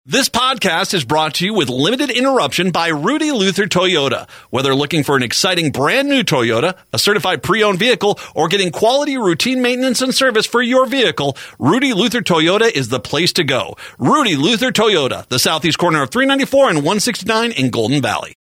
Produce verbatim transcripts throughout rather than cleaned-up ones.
This podcast is brought to you with limited interruption by Rudy Luther Toyota. Whether looking for an exciting brand new Toyota, a certified pre-owned vehicle, or getting quality routine maintenance and service for your vehicle, Rudy Luther Toyota is the place to go. Rudy Luther Toyota, the southeast corner of three ninety-four and one sixty-nine in Golden Valley.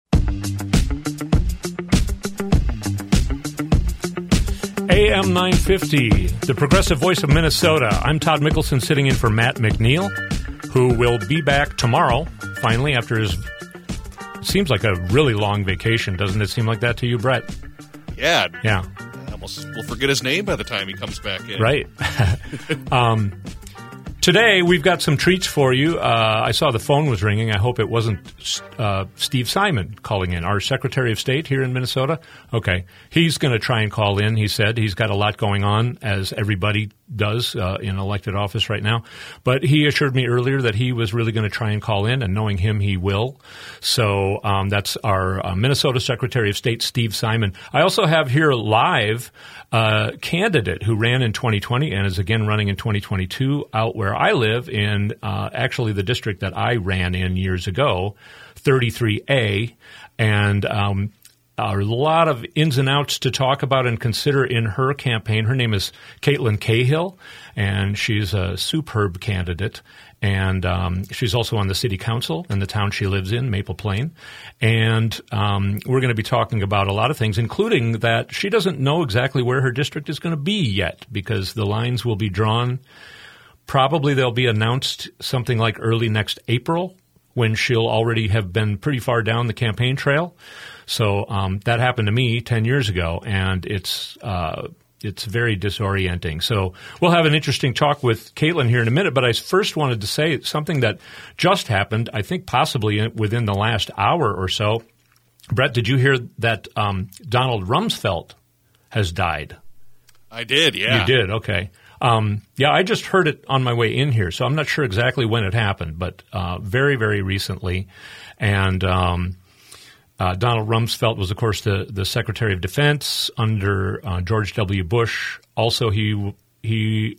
A M nine fifty, the progressive voice of Minnesota. I'm Todd Mickelson, sitting in for Matt McNeil, who will be back tomorrow, finally, after his, it seems like a really long vacation. Doesn't it seem like that to you, Brett? Yeah. Yeah. I almost will forget his name by the time he comes back in. Right. um, today, we've got some treats for you. Uh, I saw the phone was ringing. I hope it wasn't uh, Steve Simon calling in, our Secretary of State here in Minnesota. Okay. He's going to try and call in, he said. He's got a lot going on, as everybody does uh, in elected office right now. But he assured me earlier that he was really going to try and call in, and knowing him, he will. So um, that's our uh, Minnesota Secretary of State, Steve Simon. I also have here live a uh, candidate who ran in twenty twenty and is again running in twenty twenty-two out where I live in uh, actually the district that I ran in years ago, thirty-three A, and um a lot of ins and outs to talk about and consider in her campaign. Her name is Caitlin Cahill, and she's a superb candidate. And um, she's also on the city council in the town she lives in, Maple Plain. And um, we're going to be talking about a lot of things, including that she doesn't know exactly where her district is going to be yet, because the lines will be drawn. Probably they'll be announced something like early next April, when she'll already have been pretty far down the campaign trail. So um, that happened to me ten years ago, and it's uh, it's very disorienting. So we'll have an interesting talk with Caitlin here in a minute, but I first wanted to say something that just happened, I think possibly within the last hour or so. Brett, did you hear that um, Donald Rumsfeld has died? I did, yeah. You did, okay. Um, yeah, I just heard it on my way in here, so I'm not sure exactly when it happened, but uh, very, very recently. And um, uh, Donald Rumsfeld was, of course, the, the Secretary of Defense under uh, George W. Bush. Also, he, he,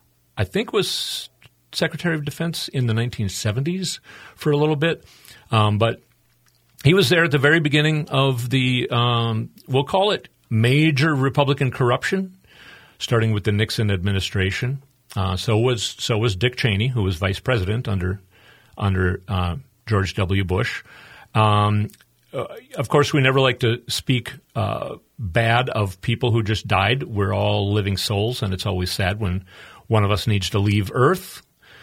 I think, was Secretary of Defense in the nineteen seventies for a little bit. Um, but he was there at the very beginning of the, um, we'll call it major Republican corruption, starting with the Nixon administration. Uh, so was so was Dick Cheney, who was vice president under under uh, George W. Bush. Um, uh, of course, we never like to speak uh, bad of people who just died. We're all living souls, and it's always sad when one of us needs to leave Earth.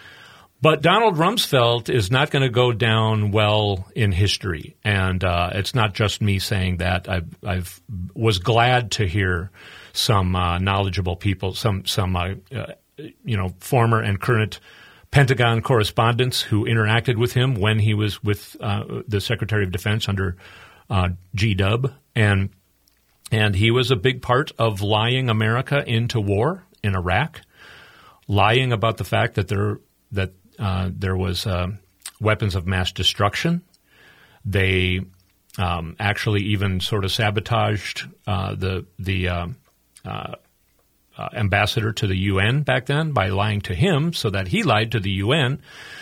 But Donald Rumsfeld is not going to go down well in history, and uh, it's not just me saying that. I I've was glad to hear some uh, knowledgeable people, some some uh, uh, you know former and current Pentagon correspondents who interacted with him when he was with uh, the Secretary of Defense under uh, G W, and and he was a big part of lying America into war in Iraq, lying about the fact that there that uh, there was uh, weapons of mass destruction. They um, actually even sort of sabotaged uh, the the uh, Uh, uh, ambassador to the U N back then by lying to him so that he lied to the U N.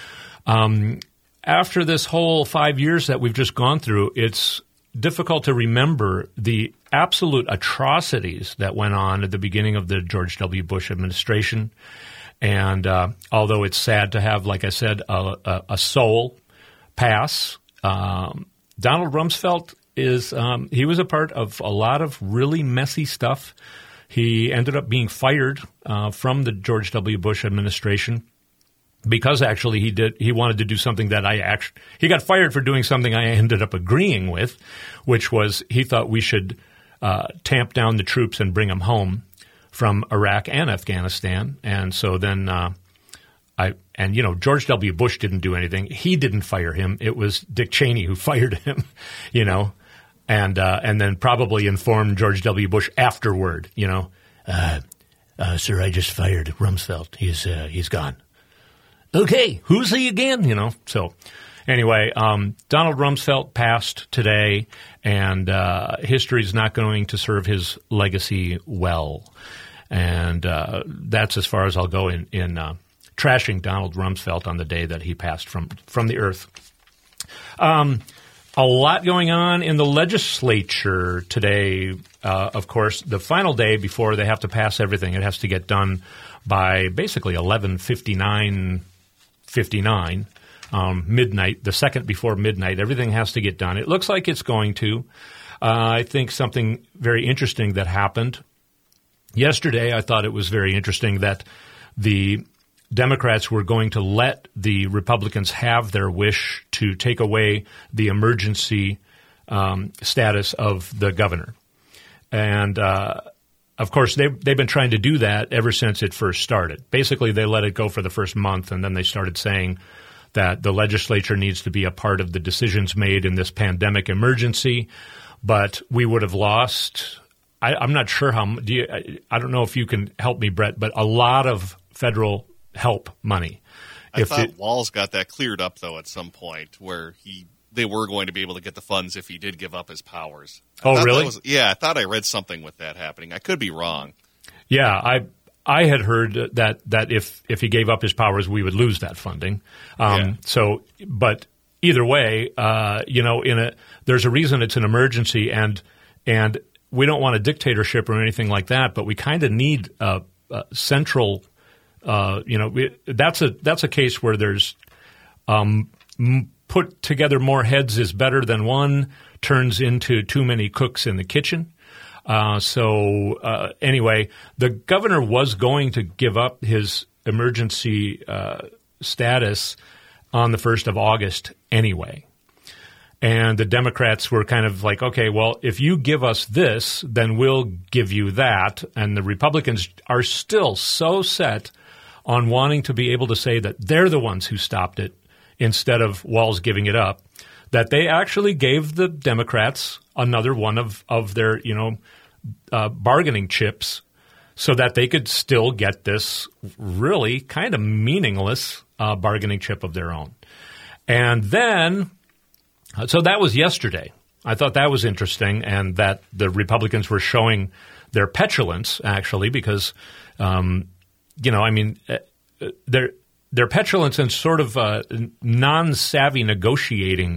Um, after this whole five years that we've just gone through, it's difficult to remember the absolute atrocities that went on at the beginning of the George W. Bush administration. And uh, although it's sad to have, like I said, a, a, a soul pass, um, Donald Rumsfeld is um, he was a part of a lot of really messy stuff. He ended up being fired uh, from the George W. Bush administration because actually he did he wanted to do something that I actually he got fired for doing something I ended up agreeing with, which was he thought we should uh, tamp down the troops and bring them home from Iraq and Afghanistan. And so then uh, I and you know George W. Bush didn't do anything. He didn't fire him. It was Dick Cheney who fired him. You know. And uh, and then probably informed George W. Bush afterward, you know, uh, uh, sir, I just fired Rumsfeld. He's uh, he's gone. Okay, who's he again? You know. So anyway, um, Donald Rumsfeld passed today, and uh, history is not going to serve his legacy well. And uh, that's as far as I'll go in in uh, trashing Donald Rumsfeld on the day that he passed from, from the earth. Um, a lot going on in the legislature today. Uh, of course, the final day before they have to pass everything, it has to get done by basically eleven fifty-nine fifty-nine, um, midnight, the second before midnight. Everything has to get done. It looks like it's going to. Uh, I think something very interesting that happened yesterday, I thought it was very interesting that the Democrats were going to let the Republicans have their wish to take away the emergency um, status of the governor. And, uh, of course, they've, they've been trying to do that ever since it first started. Basically, they let it go for the first month, and then they started saying that the legislature needs to be a part of the decisions made in this pandemic emergency. But we would have lost – I'm not sure how – do you, I, I don't know if you can help me, Brett, but a lot of federal – help money. I if thought it, Walz got that cleared up, though, at some point where he they were going to be able to get the funds if he did give up his powers. I oh, really? Was, yeah, I thought I read something with that happening. I could be wrong. Yeah, I I had heard that that if, if he gave up his powers, we would lose that funding. Um, yeah. So, but either way, uh, you know, in a there's a reason it's an emergency, and and we don't want a dictatorship or anything like that, but we kind of need a, a central. Uh, you know, we, that's a that's a case where there's um, m- put together more heads is better than one turns into too many cooks in the kitchen. Uh, so uh, anyway, the governor was going to give up his emergency uh, status on the first of August anyway. And the Democrats were kind of like, okay, well, if you give us this, then we'll give you that. And the Republicans are still so set on wanting to be able to say that they're the ones who stopped it instead of Walz giving it up, that they actually gave the Democrats another one of, of their, you know, uh, bargaining chips so that they could still get this really kind of meaningless uh, bargaining chip of their own. And then, so that was yesterday. I thought that was interesting, and that the Republicans were showing their petulance, actually, because um, – you know, I mean, uh, their their petulance and sort of uh, non-savvy negotiating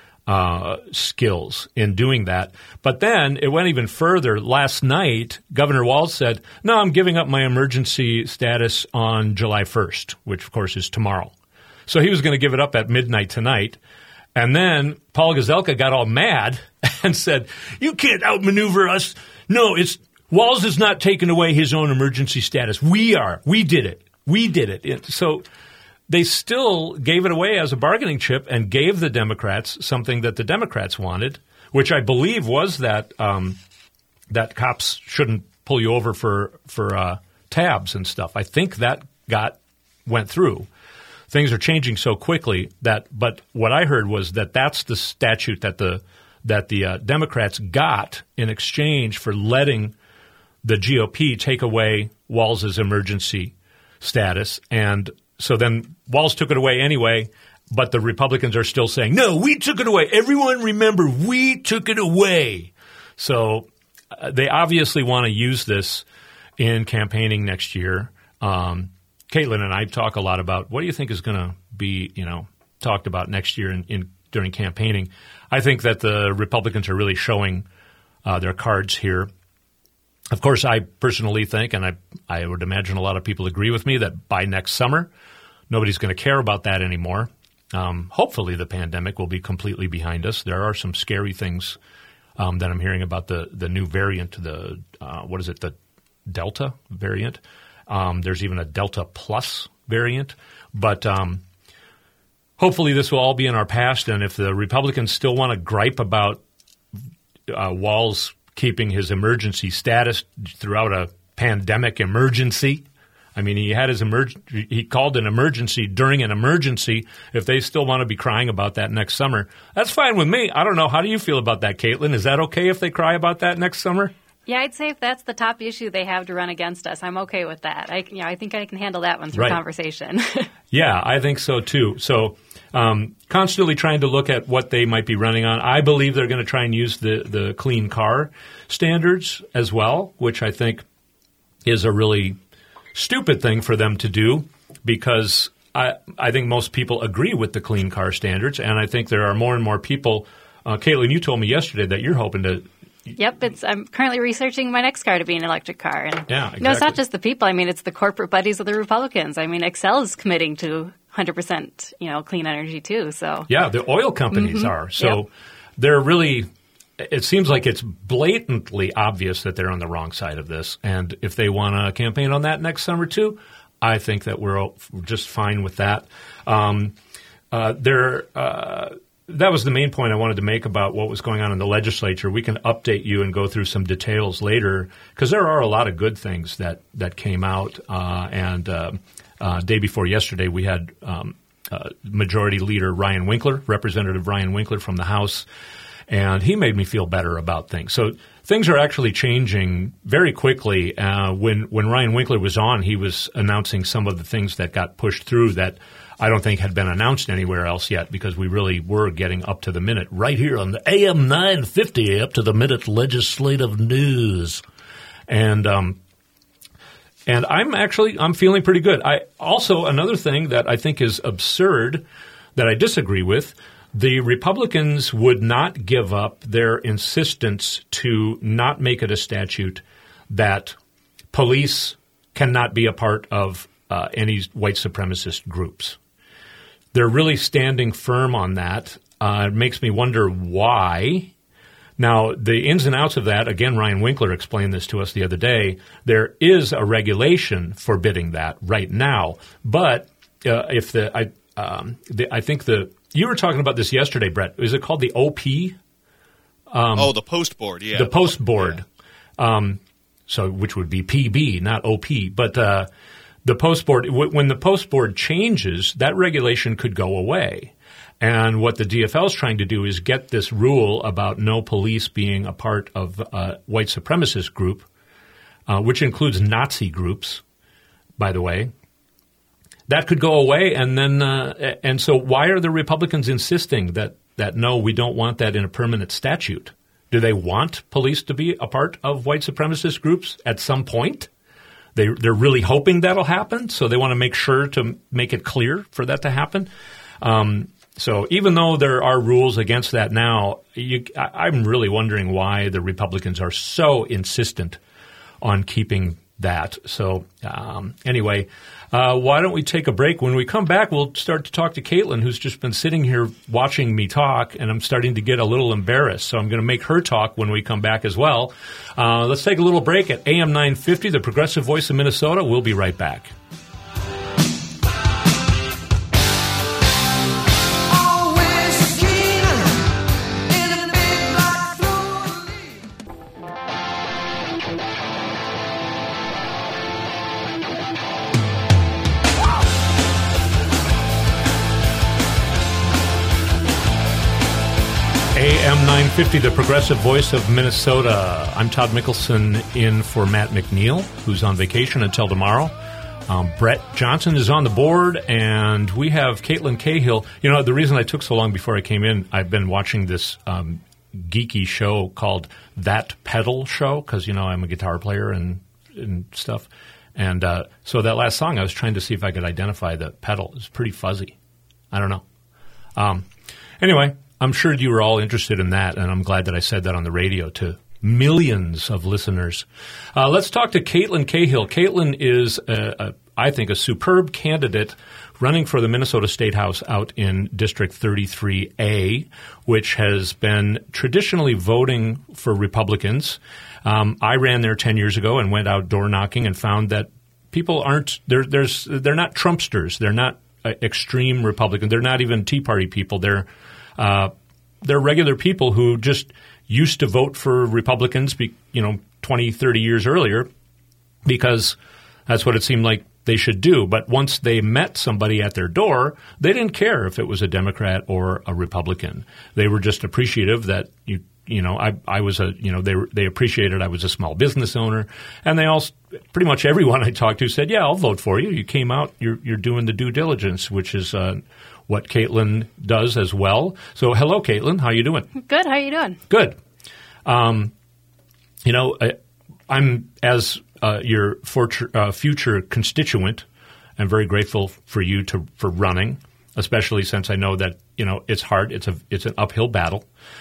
uh, skills in doing that. But then it went even further. Last night, Governor Walz said, no, I'm giving up my emergency status on July first, which, of course, is tomorrow. So he was going to give it up at midnight tonight. And then Paul Gazelka got all mad and said, you can't outmaneuver us. No, it's Walz is not taking away his own emergency status. We are. We did it. We did it. it. So they still gave it away as a bargaining chip and gave the Democrats something that the Democrats wanted, which I believe was that um, that cops shouldn't pull you over for for uh, tabs and stuff. I think that got went through. Things are changing so quickly that. But what I heard was that that's the statute that the that the uh, Democrats got in exchange for letting the G O P take away Walz's emergency status. And so then Walz took it away anyway, but the Republicans are still saying, no, we took it away. Everyone remember, we took it away. So uh, they obviously want to use this in campaigning next year. Um, Caitlin and I talk a lot about what do you think is going to be, you know, talked about next year in, in during campaigning. I think that the Republicans are really showing uh, their cards here. Of course, I personally think, and I I would imagine a lot of people agree with me, that by next summer, nobody's going to care about that anymore. Um, hopefully the pandemic will be completely behind us. There are some scary things um, that I'm hearing about the, the new variant, the uh, what is it, the Delta variant. Um, there's even a Delta Plus variant. But um, hopefully this will all be in our past, and if the Republicans still want to gripe about uh, Walz keeping his emergency status throughout a pandemic emergency. I mean, he had his emerg- he called an emergency during an emergency. If they still want to be crying about that next summer, that's fine with me. I don't know. How do you feel about that, Caitlin? Is that okay if they cry about that next summer? Yeah, I'd say if that's the top issue they have to run against us, I'm okay with that. I, you know, I think I can handle that one through right. conversation. Yeah, I think so too. So um, constantly trying to look at what they might be running on. I believe they're going to try and use the, the clean car standards as well, which I think is a really stupid thing for them to do because I, I think most people agree with the clean car standards, and I think there are more and more people. Uh, Caitlin, you told me yesterday that you're hoping to. Yep, it's. I'm currently researching my next car to be an electric car, and yeah, exactly. you know, it's not just the people. I mean, it's the corporate buddies of the Republicans. I mean, Xcel is committing to one hundred percent, you know, clean energy too. So yeah, the oil companies mm-hmm. are. So yep. they're really. It seems like it's blatantly obvious that they're on the wrong side of this, and if they want to campaign on that next summer too, I think that we're just fine with that. Um, uh, there, uh, that was the main point I wanted to make about what was going on in the legislature. We can update you and go through some details later because there are a lot of good things that that came out. Uh, and uh, uh, day before yesterday, we had um, uh, Majority Leader Ryan Winkler, Representative Ryan Winkler from the House. And he made me feel better about things. So things are actually changing very quickly. Uh, when when Ryan Winkler was on, he was announcing some of the things that got pushed through that I don't think had been announced anywhere else yet because we really were getting up to the minute right here on the A M nine fifty, up to the minute legislative news. And um, and I'm actually I'm feeling pretty good. I also another thing that I think is absurd that I disagree with. The Republicans would not give up their insistence to not make it a statute that police cannot be a part of uh, any white supremacist groups. They're really standing firm on that. Uh, it makes me wonder why. Now, the ins and outs of that, again, Ryan Winkler explained this to us the other day. There is a regulation forbidding that right now. But uh, if the I, um, the, I think the You were talking about this yesterday, Brett. Is it called the O P? Um, oh, the Post Board, yeah. The Post Board, yeah. um, so which would be P B, not O P. But uh, the Post Board, w- when the Post Board changes, that regulation could go away. And what the D F L is trying to do is get this rule about no police being a part of a white supremacist group, uh, which includes Nazi groups, by the way. That could go away, and then uh, and so why are the Republicans insisting that, that no, we don't want that in a permanent statute? Do they want police to be a part of white supremacist groups at some point? They they're really hoping that'll happen, so they want to make sure to make it clear for that to happen. Um, so even though there are rules against that now, you, I, I'm really wondering why the Republicans are so insistent on keeping that. So um, anyway. Uh, why don't we take a break? When we come back, we'll start to talk to Caitlin, who's just been sitting here watching me talk, and I'm starting to get a little embarrassed. So I'm going to make her talk when we come back as well. Uh, let's take a little break at A M nine fifty, the Progressive Voice of Minnesota. We'll be right back. A M nine fifty, the Progressive Voice of Minnesota. I'm Todd Mickelson in for Matt McNeil, who's on vacation until tomorrow. Um, Brett Johnson is on the board, and we have Caitlin Cahill. You know, the reason I took so long before I came in, I've been watching this um, geeky show called That Pedal Show, because, you know, I'm a guitar player and, and stuff. And uh, so that last song, I was trying to see if I could identify the pedal. It's pretty fuzzy. I don't know. Um, anyway, I'm sure you were all interested in that, and I'm glad that I said that on the radio to millions of listeners. Uh, let's talk to Caitlin Cahill. Caitlin is, a, a, I think, a superb candidate running for the Minnesota State House out in District thirty-three A, which has been traditionally voting for Republicans. Um, I ran there ten years ago and went out door knocking and found that people aren't they're, there's they're not Trumpsters. They're not uh, extreme Republicans. They're not even Tea Party people. They're uh, they're regular people who just used to vote for Republicans, be, you know, twenty, thirty years earlier because that's what it seemed like they should do. But once they met somebody at their door, they didn't care if it was a Democrat or a Republican. They were just appreciative that you you know I I was a you know they were, they appreciated I was a small business owner, and they all pretty much everyone I talked to said, yeah, I'll vote for you. You came out, you're you're doing the due diligence, which is uh, what Caitlin does as well. So hello, Caitlin. How you doing? Good. How are you doing? Good. Um, you know, I, I'm as uh, your future, uh, future constituent, I'm very grateful for you to for running, especially since I know that, you know, it's hard. It's a it's an uphill battle,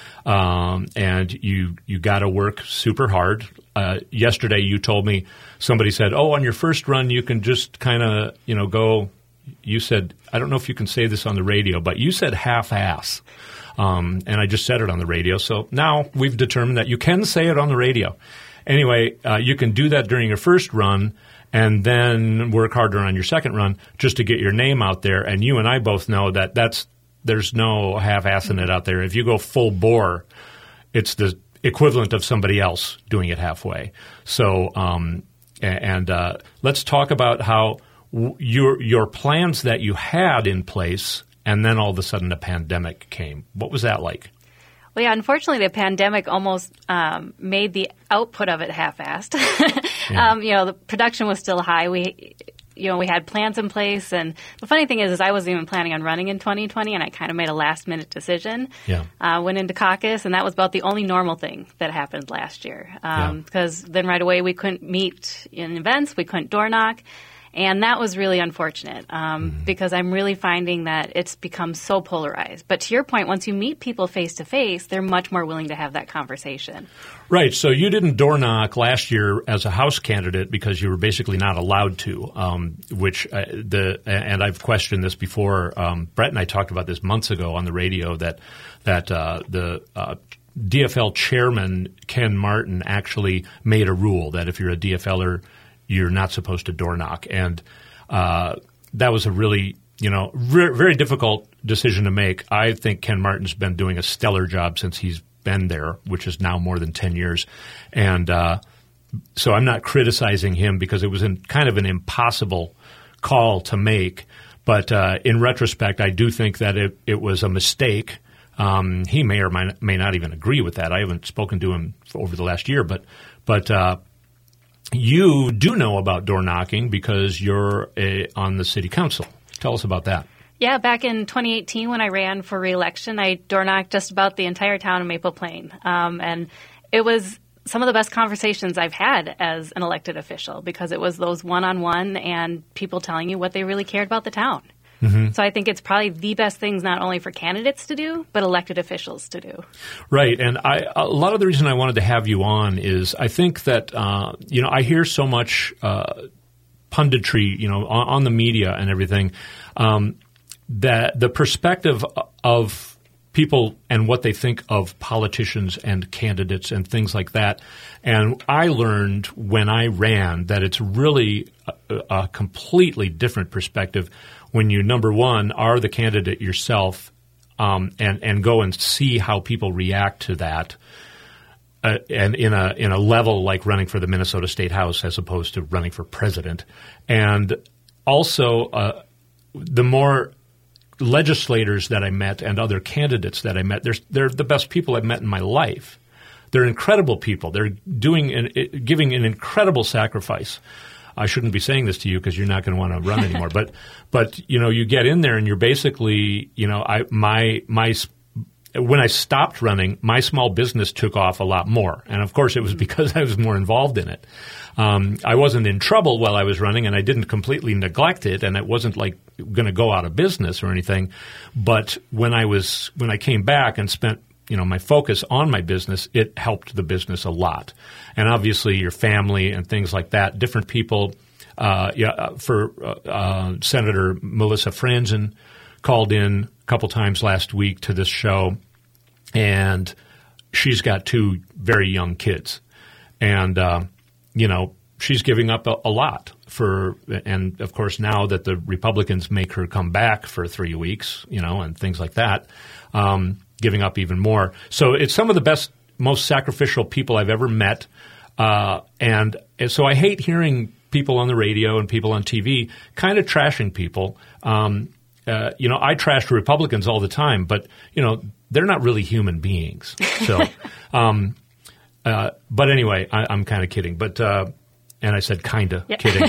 um, and you you got to work super hard. Uh, yesterday, you told me somebody said, "Oh, on your first run, you can just kind of you know go." You said, I don't know if you can say this on the radio, but you said half-ass. Um, and I just said it on the radio. So now we've determined that you can say it on the radio. Anyway, uh, you can do that during your first run and then work harder on your second run just to get your name out there. And you and I both know that that's there's no half-assing it out there. If you go full bore, it's the equivalent of somebody else doing it halfway. So um, and uh, let's talk about how your your plans that you had in place, and then all of a sudden a pandemic came. What was that like? Well, yeah, unfortunately, the pandemic almost um, made the output of it half-assed. yeah. um, you know, the production was still high. We, you know, we had plans in place, and the funny thing is, is I wasn't even planning on running in twenty twenty, and I kind of made a last-minute decision. Yeah. Uh, went into caucus, and that was about the only normal thing that happened last year. Um, yeah. Because then right away we couldn't meet in events, we couldn't door knock. And that was really unfortunate um, mm-hmm. because I'm really finding that it's become so polarized. But to your point, once you meet people face-to-face, they're much more willing to have that conversation. Right. So you didn't door knock last year as a House candidate because you were basically not allowed to, um, which uh, the and I've questioned this before. Um, Brett and I talked about this months ago on the radio that, that uh, the uh, D F L chairman, Ken Martin, actually made a rule that if you're a D F L er, you're not supposed to door knock. And uh, that was a really, you know, re- very difficult decision to make. I think Ken Martin's been doing a stellar job since he's been there, which is now more than ten years. And uh, so I'm not criticizing him because it was in kind of an impossible call to make. But uh, in retrospect, I do think that it, it was a mistake. Um, he may or may, may not even agree with that. I haven't spoken to him for over the last year, but but uh, you do know about door knocking because you're a, on the city council. Tell us about that. Yeah, back in twenty eighteen when I ran for re-election, I door knocked just about the entire town of Maple Plain. Um, and it was some of the best conversations I've had as an elected official because it was those one-on-one and people telling you what they really cared about the town. Mm-hmm. So I think it's probably the best things not only for candidates to do, but elected officials to do. Right. And I, a lot of the reason I wanted to have you on is I think that, uh, you know, I hear so much uh, punditry, you know, on, on the media and everything, um, that the perspective of people and what they think of politicians and candidates and things like that. And I learned when I ran that it's really a, a completely different perspective when you, number one, are the candidate yourself um, and, and go and see how people react to that uh, and in a in a level like running for the Minnesota State House as opposed to running for president. And also uh, the more legislators that I met and other candidates that I met, they're, they're the best people I've met in my life. They're incredible people. They're doing an, giving an incredible sacrifice. I shouldn't be saying this to you because you're not going to want to run anymore. But, but you know, you get in there and you're basically, you know, I my my when I stopped running, my small business took off a lot more, and of course it was because I was more involved in it. Um, I wasn't in trouble while I was running, and I didn't completely neglect it, and it wasn't like going to go out of business or anything. But when I was when I came back and spent you know, my focus on my business, it helped the business a lot. And obviously your family and things like that, different people, uh, yeah, for uh, uh, Senator Melissa Franzen called in a couple times last week to this show, and she's got two very young kids. And, uh, you know, she's giving up a, a lot for, and of course now that the Republicans make her come back for three weeks, you know, and things like that, um, giving up even more. So it's some of the best, most sacrificial people I've ever met. Uh, and, and so I hate hearing people on the radio and people on T V kind of trashing people. Um, uh, you know, I trash Republicans all the time, but, you know, they're not really human beings. So, um, uh, but anyway, I, I'm kind of kidding. But, uh, and I said kind of yeah. kidding.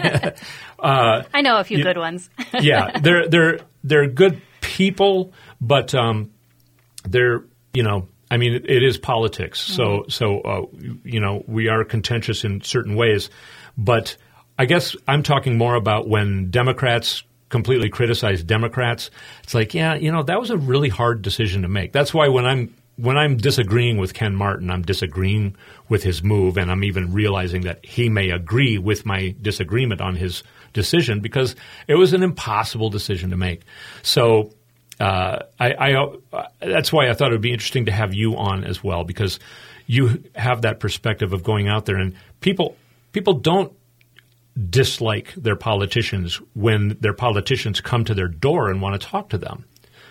uh, I know a few you, good ones. yeah, they're, they're, they're good people, but, um, They're, you know, I mean, it, it is politics. So, mm-hmm. so uh, you know, we are contentious in certain ways. But I guess I'm talking more about when Democrats completely criticize Democrats. It's like, yeah, you know, that was a really hard decision to make. That's why when I'm when I'm disagreeing with Ken Martin, I'm disagreeing with his move, and I'm even realizing that he may agree with my disagreement on his decision because it was an impossible decision to make. So uh, I, I uh, that's why I thought it would be interesting to have you on as well, because you have that perspective of going out there, and people people don't dislike their politicians when their politicians come to their door and want to talk to them.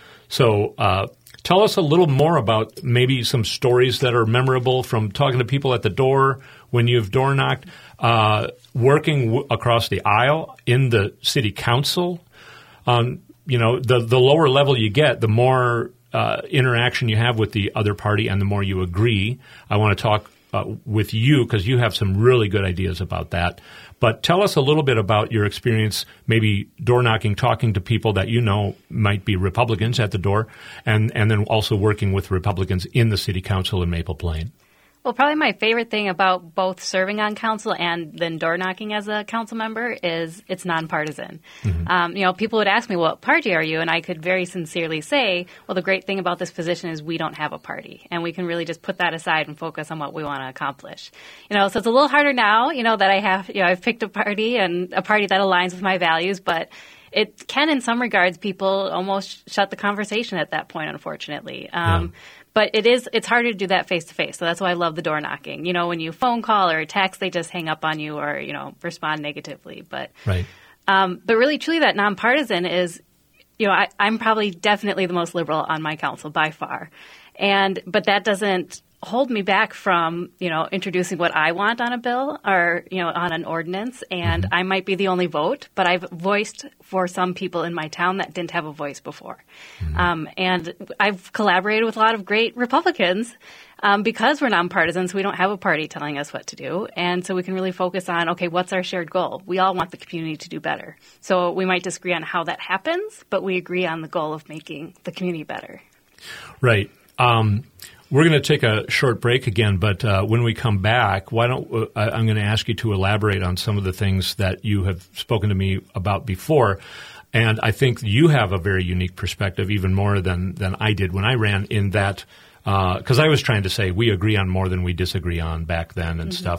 So uh, tell us a little more about maybe some stories that are memorable from talking to people at the door when you've door knocked, uh, working w- across the aisle in the city council. Um, you know, the, the lower level you get, the more uh, interaction you have with the other party and the more you agree. I want to talk uh, with you because you have some really good ideas about that. But tell us a little bit about your experience, maybe door knocking, talking to people that you know might be Republicans at the door, and, and then also working with Republicans in the city council in Maple Plain. Well, probably my favorite thing about both serving on council and then door knocking as a council member is it's nonpartisan. Mm-hmm. Um, you know, people would ask me, well, what party are you? And I could very sincerely say, well, the great thing about this position is we don't have a party. And we can really just put that aside and focus on what we want to accomplish. You know, so it's a little harder now, you know, that I have, you know, I've picked a party and a party that aligns with my values, but it can, in some regards, people almost shut the conversation at that point, unfortunately. Um, yeah. But it is, it's harder to do that face to face. So that's why I love the door knocking. You know, when you phone call or text, they just hang up on you or, you know, respond negatively. But, right. um, but really, truly, that nonpartisan is, you know, I, I'm probably definitely the most liberal on my council by far. And, but that doesn't hold me back from, you know, introducing what I want on a bill or, you know, on an ordinance. And mm-hmm. I might be the only vote, but I've voiced for some people in my town that didn't have a voice before. Mm-hmm. Um, and I've collaborated with a lot of great Republicans um, because we're nonpartisan, so we don't have a party telling us what to do. And so we can really focus on, okay, what's our shared goal? We all want the community to do better. So we might disagree on how that happens, but we agree on the goal of making the community better. Right. Um We're going to take a short break again, but uh, when we come back, why don't uh, I'm going to ask you to elaborate on some of the things that you have spoken to me about before. And I think you have a very unique perspective, even more than, than I did when I ran, in that because uh, I was trying to say we agree on more than we disagree on back then and mm-hmm. stuff.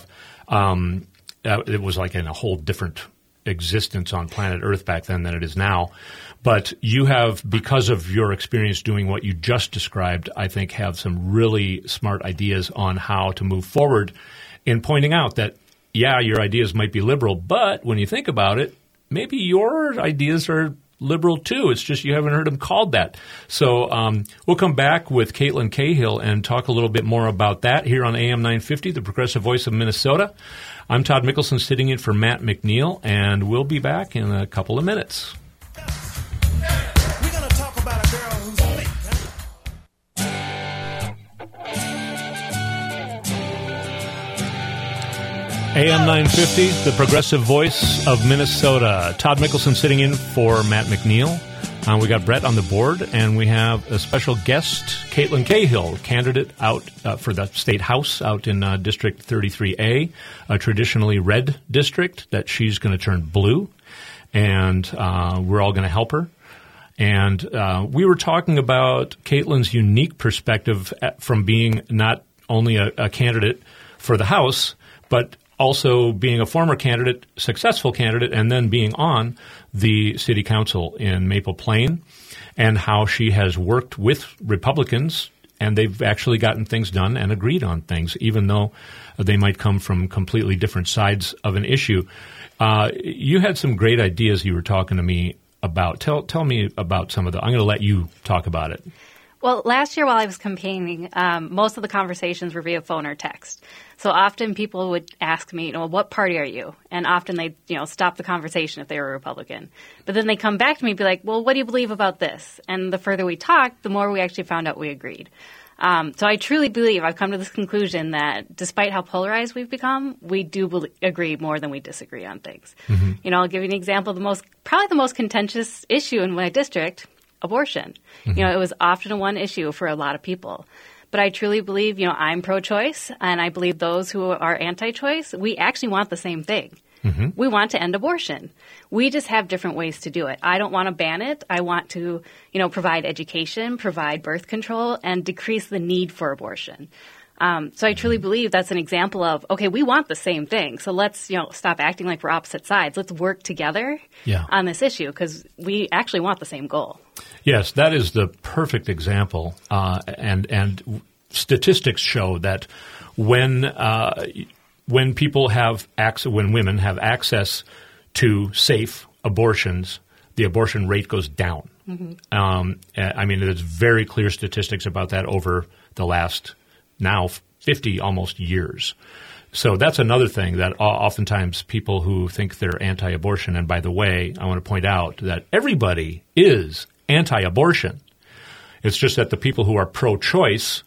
Um, it was like in a whole different existence on planet Earth back then than it is now. But you have, because of your experience doing what you just described, I think have some really smart ideas on how to move forward in pointing out that, yeah, your ideas might be liberal, but when you think about it, maybe your ideas are liberal too. It's just you haven't heard them called that. So um, we'll come back with Caitlin Cahill and talk a little bit more about that here on A M nine fifty, the Progressive Voice of Minnesota. I'm Todd Mickelson sitting in for Matt McNeil, and we'll be back in a couple of minutes. A M nine fifty, the Progressive Voice of Minnesota. Todd Mickelson sitting in for Matt McNeil. Uh, we got Brett on the board, and we have a special guest, Caitlin Cahill, candidate out uh, for the State House out in uh, District thirty-three A, a traditionally red district that she's going to turn blue, and uh, we're all going to help her. And uh, we were talking about Caitlin's unique perspective at, from being not only a, a candidate for the House, but also being a former candidate, successful candidate, and then being on the city council in Maple Plain, and how she has worked with Republicans, and they've actually gotten things done and agreed on things, even though they might come from completely different sides of an issue. Uh, you had some great ideas you were talking to me about. Tell, tell me about some of them. I'm going to let you talk about it. Well, last year while I was campaigning, um, most of the conversations were via phone or text. So often people would ask me, you know, what party are you? And often they'd, you know, stop the conversation if they were a Republican. But then they come back to me and be like, well, what do you believe about this? And the further we talked, the more we actually found out we agreed. Um, so I truly believe, I've come to this conclusion that despite how polarized we've become, we do be- agree more than we disagree on things. Mm-hmm. You know, I'll give you an example. The most, probably the most contentious issue in my district, abortion. Mm-hmm. You know, it was often a one issue for a lot of people. But I truly believe, you know, I'm pro-choice, and I believe those who are anti-choice, we actually want the same thing. Mm-hmm. We want to end abortion. We just have different ways to do it. I don't want to ban it. I want to, you know, provide education, provide birth control, and decrease the need for abortion. Um, so I truly believe that's an example of, okay, we want the same thing. So let's, you know, stop acting like we're opposite sides. Let's work together yeah. on this issue because we actually want the same goal. Yes, that is the perfect example. Uh, and, and statistics show that when, uh, when people have access, when women have access to safe abortions, the abortion rate goes down. Mm-hmm. Um, I mean, there's very clear statistics about that over the last now fifty almost years. So that's another thing that oftentimes people who think they're anti-abortion, and by the way, I want to point out that everybody is anti-abortion. It's just that the people who are pro-choice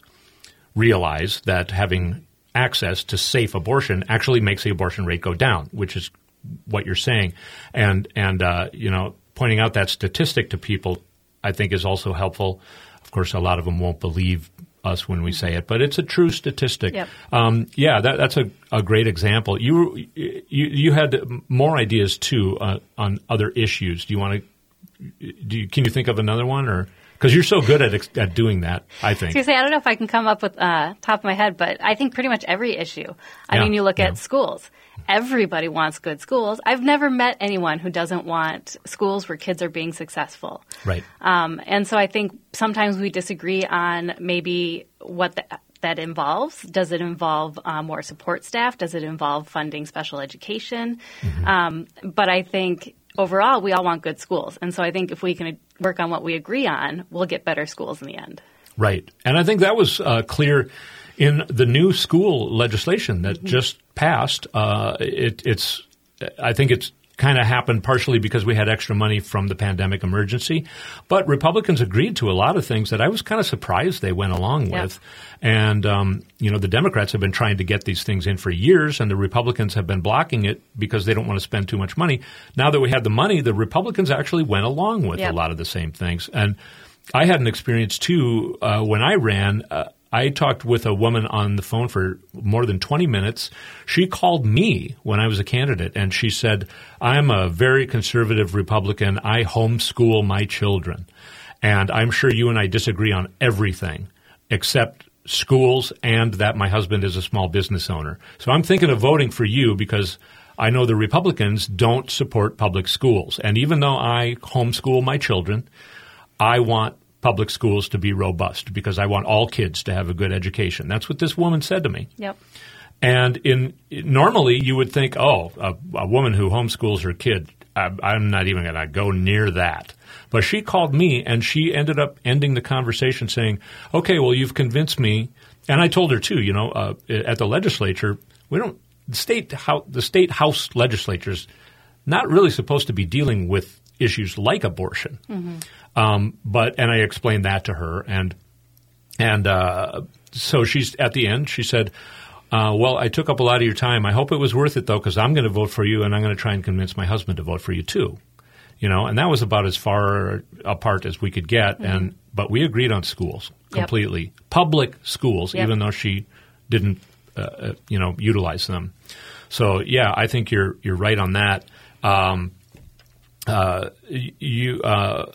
realize that having access to safe abortion actually makes the abortion rate go down, which is what you're saying. And, and uh, you know, pointing out that statistic to people I think is also helpful. Of course, a lot of them won't believe us when we say it, but it's a true statistic. Yep. Um, yeah, that, that's a, a great example. You, you you had more ideas too uh, on other issues. Do you want to? Do you, can you think of another one, or because you're so good at at doing that? I think. I, say, I don't know if I can come up with uh, top of my head, but I think pretty much every issue. I yeah, mean, you look yeah. at schools. Everybody wants good schools. I've never met anyone who doesn't want schools where kids are being successful. Right. Um, and so I think sometimes we disagree on maybe what the, that involves. Does it involve uh, more support staff? Does it involve funding special education? Mm-hmm. Um, but I think overall we all want good schools. And so I think if we can work on what we agree on, we'll get better schools in the end. Right. And I think that was uh, clear in the new school legislation that mm-hmm. just passed. Uh, it, it's, I think it's kind of happened partially because we had extra money from the pandemic emergency, but Republicans agreed to a lot of things that I was kind of surprised they went along yeah. with. And, um, you know, the Democrats have been trying to get these things in for years, and the Republicans have been blocking it because they don't want to spend too much money. Now that we had the money, the Republicans actually went along with yeah. a lot of the same things. And I had an experience, too, uh, when I ran. Uh, I talked with a woman on the phone for more than twenty minutes. She called me when I was a candidate, and she said, I'm a very conservative Republican. I homeschool my children. And I'm sure you and I disagree on everything except schools and that my husband is a small business owner. So I'm thinking of voting for you because I know the Republicans don't support public schools. And even though I homeschool my children, I want public schools to be robust because I want all kids to have a good education. That's what this woman said to me. Yep. And in normally you would think, oh, a, a woman who homeschools her kid, I, I'm not even going to go near that. But she called me and she ended up ending the conversation saying, okay, well, you've convinced me. And I told her too, you know, uh, at the legislature, we don't the state how the state house legislature's not really supposed to be dealing with issues like abortion. Mm-hmm. Um, but and I explained that to her, and and uh, so she's at the end. She said, uh, "Well, I took up a lot of your time. I hope it was worth it, though, because I'm going to vote for you, and I'm going to try and convince my husband to vote for you too." You know, and that was about as far apart as we could get. Mm-hmm. And but we agreed on schools completely, yep. public schools, yep. even though she didn't, uh, you know, utilize them. So yeah, I think you're you're right on that. Um, uh, you. Uh,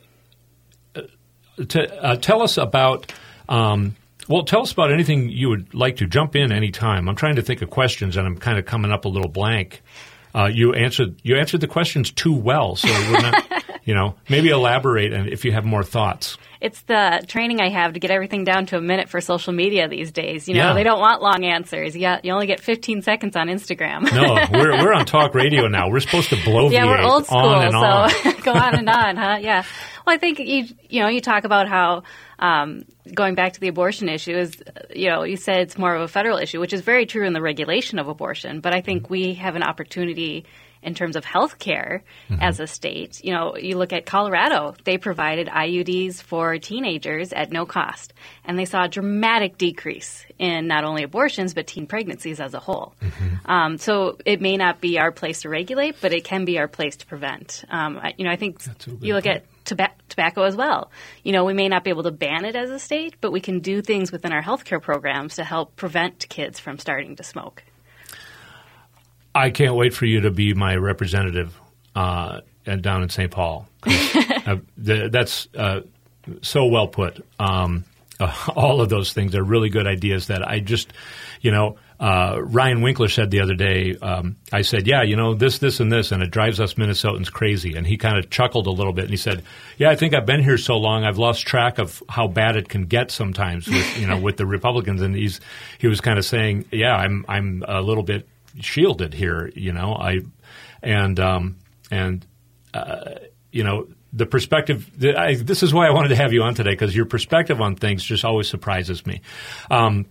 To, uh, tell us about, um, well, tell us about anything you would like to jump in any time. I'm trying to think of questions, and I'm kind of coming up a little blank. Uh, you answered you answered the questions too well, so we're not, you know, maybe elaborate, and if you have more thoughts. It's the training I have to get everything down to a minute for social media these days. You know, yeah. they don't want long answers. You, got, you only get fifteen seconds on Instagram. No, we're we're on talk radio now. We're supposed to bloviate yeah, we're old school, on and so on. Go on and on, huh? Yeah. Well, I think you you know you talk about how um, going back to the abortion issue is you know you said it's more of a federal issue, which is very true in the regulation of abortion. But I think we have an opportunity in terms of health care mm-hmm. as a state. You know, you look at Colorado, they provided I U Ds for teenagers at no cost. And they saw a dramatic decrease in not only abortions, but teen pregnancies as a whole. Mm-hmm. Um, so it may not be our place to regulate, but it can be our place to prevent. Um, I, you know, I think you look point. at toba- tobacco as well. You know, we may not be able to ban it as a state, but we can do things within our healthcare programs to help prevent kids from starting to smoke. I can't wait for you to be my representative uh, and down in Saint Paul. uh, the, that's uh, so well put. Um, uh, all of those things are really good ideas that I just, you know, uh, Ryan Winkler said the other day, um, I said, yeah, you know, this, this, and this, and it drives us Minnesotans crazy. And he kind of chuckled a little bit, and he said, yeah, I think I've been here so long, I've lost track of how bad it can get sometimes with, you know, with the Republicans. And he's he was kind of saying, yeah, I'm I'm a little bit shielded here, you know, I and um, and uh, you know. The perspective, I, this is why I wanted to have you on today, because your perspective on things just always surprises me. Um,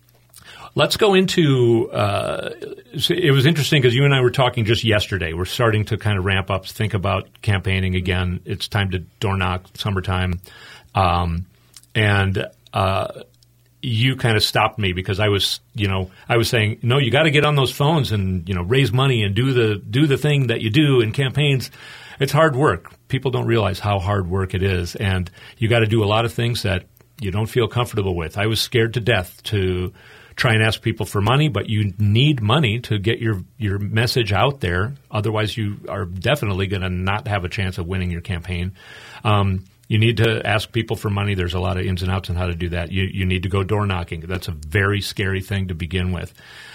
let's go into, uh, it was interesting because you and I were talking just yesterday. We're starting to kind of ramp up, think about campaigning again. It's time to door knock, summertime. Um, and uh, you kind of stopped me because I was, you know, I was saying, no, you got to get on those phones and, you know, raise money and do the do the thing that you do in campaigns. It's hard work. People don't realize how hard work it is, and you got to do a lot of things that you don't feel comfortable with. I was scared to death to try and ask people for money, but you need money to get your, your message out there. Otherwise, you are definitely going to not have a chance of winning your campaign. Um, you need to ask people for money. There's a lot of ins and outs on how to do that. You, you need to go door knocking. That's a very scary thing to begin with.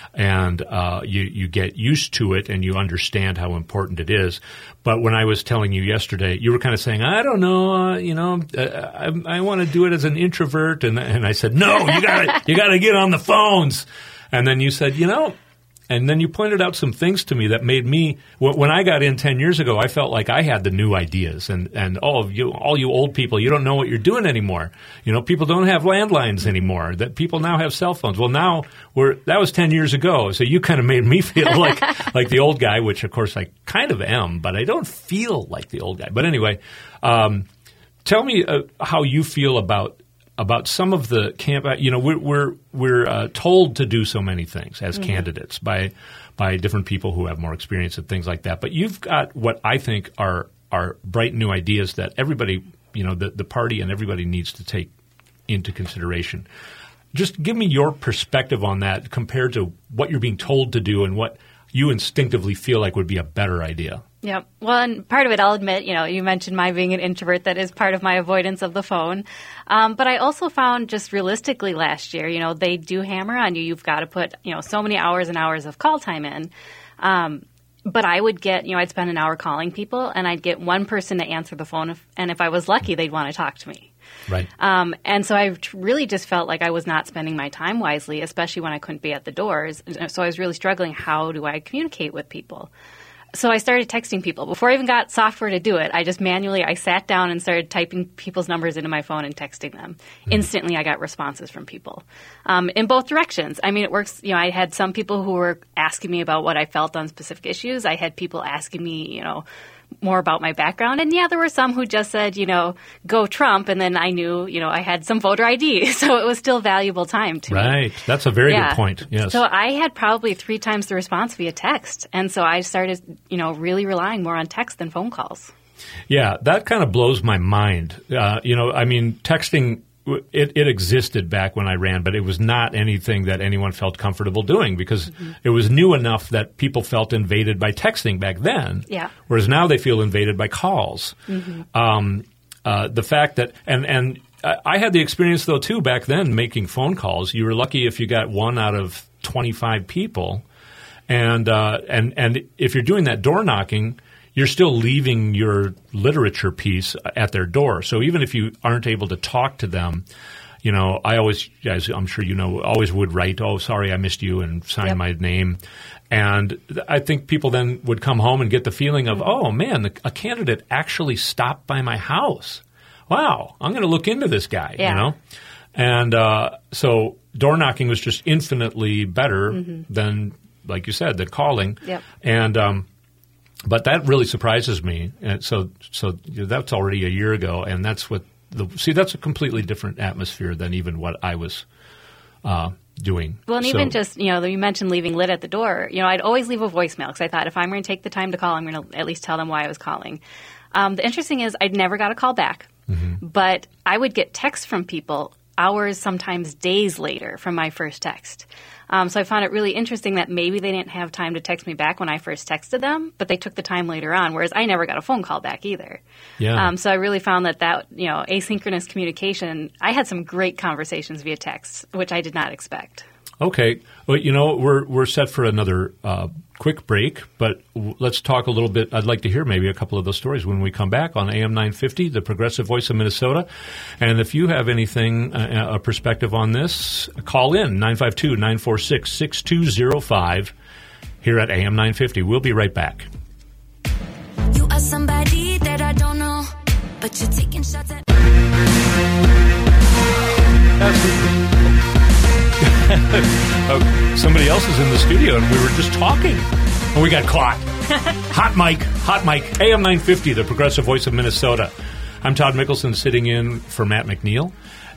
And uh, you, you get used to it and you understand how important it is. But when I was telling you yesterday, you were kind of saying, I don't know, uh, you know, uh, I, I want to do it as an introvert. And, and I said, no, you got you got to get on the phones. And then you said, you know, and then you pointed out some things to me that made me, when I got in ten years ago, I felt like I had the new ideas. And, and all of you, all you old people, you don't know what you're doing anymore. You know, people don't have landlines anymore. That people now have cell phones. Well, now we're, that was ten years ago. So you kind of made me feel like, like the old guy, which of course I kind of am, but I don't feel like the old guy. But anyway, um, tell me uh, how you feel about about some of the camp, you know, we're we're, we're uh, told to do so many things as mm-hmm. candidates by by different people who have more experience and things like that. But you've got what I think are are bright new ideas that everybody, you know, the, the party and everybody needs to take into consideration. Just give me your perspective on that compared to what you're being told to do and what you instinctively feel like would be a better idea. Yeah. Well, and part of it, I'll admit, you know, you mentioned my being an introvert. That is part of my avoidance of the phone. Um, but I also found just realistically last year, you know, they do hammer on you. You've got to put, you know, so many hours and hours of call time in. Um, but I would get, you know, I'd spend an hour calling people and I'd get one person to answer the phone. If, and if I was lucky, they'd want to talk to me. Right. Um, and so I really just felt like I was not spending my time wisely, especially when I couldn't be at the doors. So I was really struggling. How do I communicate with people? So I started texting people. Before I even got software to do it, I just manually, I sat down and started typing people's numbers into my phone and texting them. Mm-hmm. Instantly, I got responses from people um, in both directions. I mean, it works. You know, I had some people who were asking me about what I felt on specific issues. I had people asking me, you know, more about my background. And yeah, there were some who just said, you know, go Trump. And then I knew, you know, I had some voter I D. So it was still valuable time to right. me. Right. That's a very yeah. good point. Yes. So I had probably three times the response via text. And so I started, you know, really relying more on text than phone calls. Yeah, that kind of blows my mind. Uh, you know, I mean, texting, it, it existed back when I ran, but it was not anything that anyone felt comfortable doing because mm-hmm. it was new enough that people felt invaded by texting back then. Yeah. Whereas now they feel invaded by calls. Mm-hmm. Um, uh, the fact that and and I had the experience though too back then making phone calls. You were lucky if you got one out of twenty-five people, and uh, and and if you're doing that door knocking, you're still leaving your literature piece at their door. So even if you aren't able to talk to them, you know, I always, as I'm sure you know, always would write, oh, sorry, I missed you, and sign yep. my name. And I think people then would come home and get the feeling of, mm-hmm. oh, man, the, a candidate actually stopped by my house. Wow, I'm going to look into this guy, yeah. you know. And uh, so door knocking was just infinitely better mm-hmm. than, like you said, than calling. Yep. And um But that really surprises me. And so, so that's already a year ago, and that's what the see. That's a completely different atmosphere than even what I was uh, doing. Well, and so, even just you know, you mentioned leaving lit at the door. You know, I'd always leave a voicemail because I thought if I'm going to take the time to call, I'm going to at least tell them why I was calling. Um, the interesting is, I'd never got a call back, mm-hmm. but I would get texts from people hours, sometimes days later from my first text. Um, so I found it really interesting that maybe they didn't have time to text me back when I first texted them, but they took the time later on, whereas I never got a phone call back either. Yeah. Um, so I really found that that, you know, asynchronous communication, I had some great conversations via text, which I did not expect. Okay. Well, you know, we're we're set for another uh, quick break, but w- let's talk a little bit. I'd like to hear maybe a couple of those stories when we come back on A M nine fifty, the Progressive Voice of Minnesota. And if you have anything, uh, a perspective on this, call in nine five two, nine four six, six two zero five here at A M nine fifty. We'll be right back. You are somebody that I don't know, but you're taking shots at... uh, somebody else is in the studio, and we were just talking, and we got caught. Hot mic, hot mic. A M nine fifty, the Progressive Voice of Minnesota. I'm Todd Mickelson, sitting in for Matt McNeil,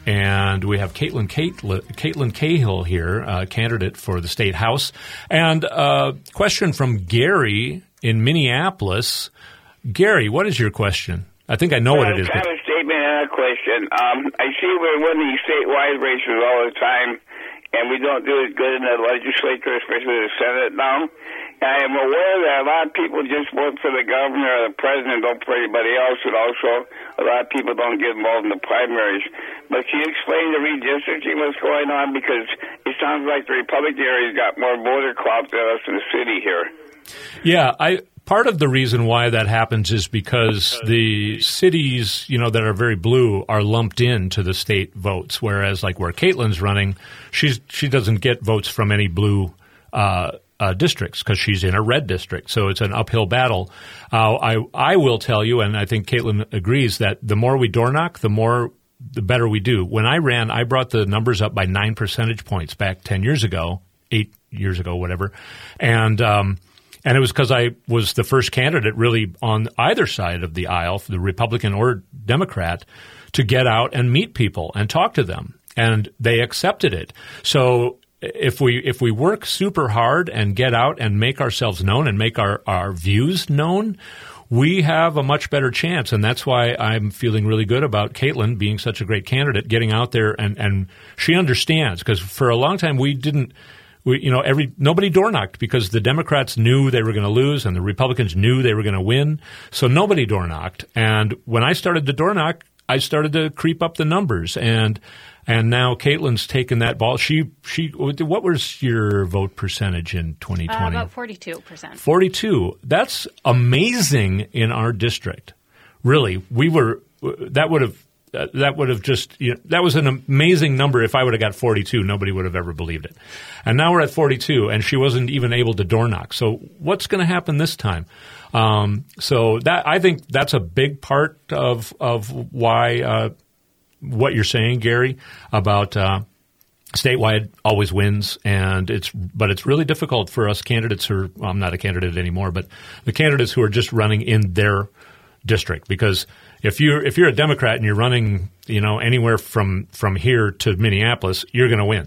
and we have Caitlin Caitlin Cahill here, uh, candidate for the State House. And a uh, question from Gary in Minneapolis. Gary, what is your question? I think I know what it is. I have a statement and a question. Um, I see we're winning statewide races all the time, and we don't do as good in the legislature, especially the Senate now. And I am aware that a lot of people just vote for the governor or the president, don't for anybody else, and also a lot of people don't get involved in the primaries. But can you explain the redistricting, what's going on? Because it sounds like the Republican area's got more voter clout than us in the city here. Yeah, I... Part of the reason why that happens is because the cities, you know, that are very blue are lumped into the state votes, whereas like where Caitlin's running, she's she doesn't get votes from any blue uh, uh, districts because she's in a red district. So it's an uphill battle. Uh, I I will tell you, and I think Caitlin agrees, that the more we door knock, the more the better we do. When I ran, I brought the numbers up by nine percentage points back ten years ago, eight years ago, whatever, and. Um, And it was because I was the first candidate really on either side of the aisle, the Republican or Democrat, to get out and meet people and talk to them. And they accepted it. So if we if we work super hard and get out and make ourselves known and make our, our views known, we have a much better chance. And that's why I'm feeling really good about Caitlin being such a great candidate, getting out there. And, and she understands, because for a long time we didn't – We, you know, every nobody door knocked because the Democrats knew they were going to lose and the Republicans knew they were going to win. So nobody door knocked. And when I started to door knock, I started to creep up the numbers. And and now Caitlin's taken that ball. She she. What was your vote percentage in twenty twenty? Uh, about forty-two percent. forty-two. That's amazing in our district. Really, we were. That would have. Uh, that would have just, you know, that was an amazing number. If I would have got forty-two, nobody would have ever believed it. And now we're at forty-two, and she wasn't even able to door knock. So what's going to happen this time? Um, so that I think that's a big part of of why uh, what you're saying, Gary, about uh, statewide always wins, and it's but it's really difficult for us candidates who are, well, I'm not a candidate anymore, but the candidates who are just running in their district, because if you're if you're a Democrat and you're running, you know, anywhere from, from here to Minneapolis, you're going to win.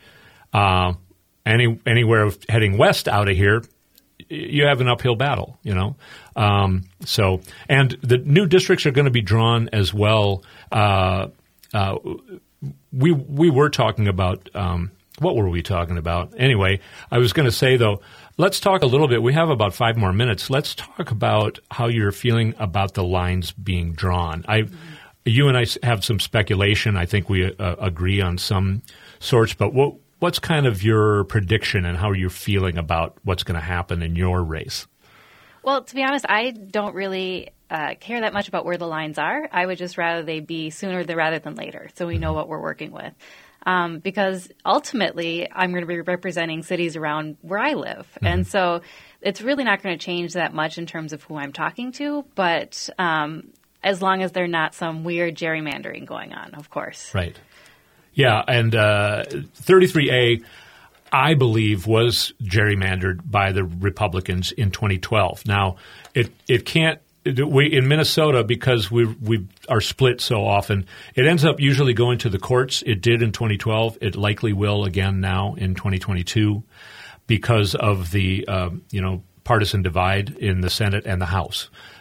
Uh, any anywhere heading west out of here, you have an uphill battle, you know. Um, so and the new districts are going to be drawn as well. Uh, uh, we we were talking about um, what were we talking about? Anyway, I was going to say though. Let's talk a little bit. We have about five more minutes. Let's talk about how you're feeling about the lines being drawn. I, you and I have some speculation. I think we uh, agree on some sorts. But what, what's kind of your prediction and how you're feeling about what's going to happen in your race? Well, to be honest, I don't really uh, care that much about where the lines are. I would just rather they be sooner than rather than later, so we know what we're working with. Um, because ultimately, I'm going to be representing cities around where I live. Mm-hmm. And so it's really not going to change that much in terms of who I'm talking to, but um, as long as there's not some weird gerrymandering going on, of course. Right. Yeah, and uh, thirty-three A, I believe, was gerrymandered by the Republicans in twenty twelve. Now, it, it can't We, in Minnesota, because we we are split so often, it ends up usually going to the courts. It did in twenty twelve. It likely will again now in twenty twenty-two because of the uh, you know partisan divide in the Senate and the House.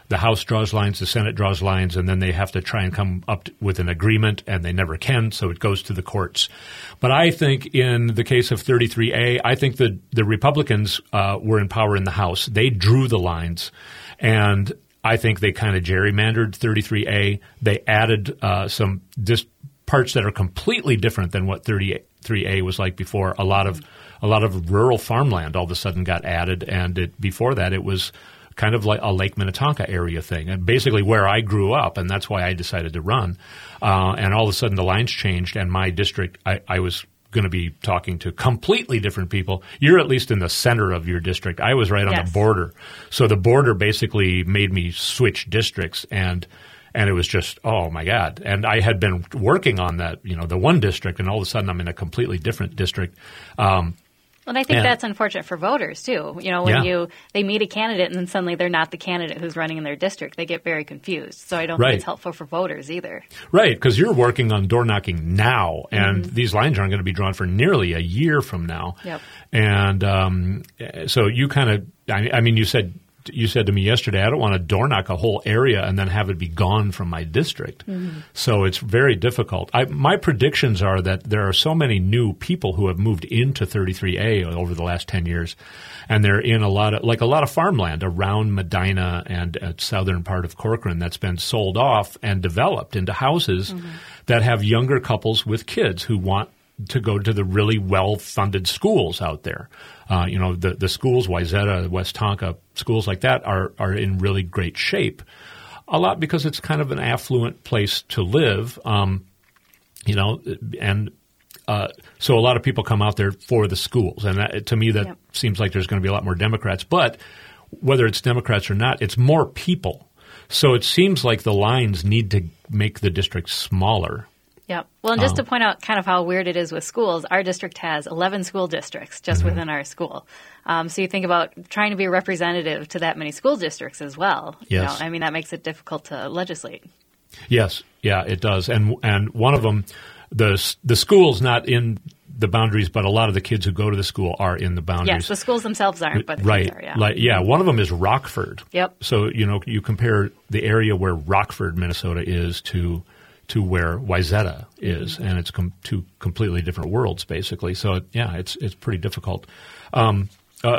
the House draws lines, the Senate draws lines, and then they have to try and come up with an agreement, and they never can, so it goes to the courts. But I think in the case of thirty-three A, I think the, the Republicans uh, were in power in the House. They drew the lines, and I think they kind of gerrymandered thirty-three A. They added uh, some dis- parts that are completely different than what thirty-three A was like before. A lot of a lot of rural farmland all of a sudden got added, and it, before that it was kind of like a Lake Minnetonka area thing, and basically where I grew up, and that's why I decided to run. Uh, and all of a sudden the lines changed, and my district, I, I was going to be talking to completely different people. You're at least in the center of your district. I was right on Yes. the border. So the border basically made me switch districts, and and it was just, oh, my God. And I had been working on that, you know, the one district, and all of a sudden I'm in a completely different district. Um Well, and I think And- that's unfortunate for voters too. You know, when Yeah. you they meet a candidate and then suddenly they're not the candidate who's running in their district, they get very confused. So I don't Right. think it's helpful for voters either. Right, because you're working on door knocking now, and these lines aren't going to be drawn for nearly a year from now. Yep. And um, so you kind of, I, I mean, you said you said to me yesterday, I don't want to door knock a whole area and then have it be gone from my district. Mm-hmm. So it's very difficult. I, my predictions are that there are so many new people who have moved into thirty-three A over the last ten years, and they're in a lot of, like a lot of farmland around Medina and uh, southern part of Corcoran that's been sold off and developed into houses Mm-hmm. that have younger couples with kids who want to go to the really well-funded schools out there. Uh, you know, the, the schools, Wayzata, West Tonka, schools like that are, are in really great shape. A lot because it's kind of an affluent place to live, um, you know, and uh, so a lot of people come out there for the schools. And that, to me, that Yep. seems like there's going to be a lot more Democrats. But whether it's Democrats or not, it's more people. So it seems like the lines need to make the district smaller. Yep. Well, and just Oh. to point out kind of how weird it is with schools, our district has eleven school districts just Mm-hmm. within our school. Um, so you think about trying to be representative to that many school districts as well. You Yes. know, I mean, that makes it difficult to legislate. Yes, yeah, it does. And and one of them, the the school's not in the boundaries, but a lot of the kids who go to the school are in the boundaries. Yes, the schools themselves aren't, but the right. kids are, yeah. Like, yeah, one of them is Rockford. Yep. So, you know, you compare the area where Rockford, Minnesota is to to where Wayzata is, and it's com- two completely different worlds, basically. So, yeah, it's it's pretty difficult. Um, uh,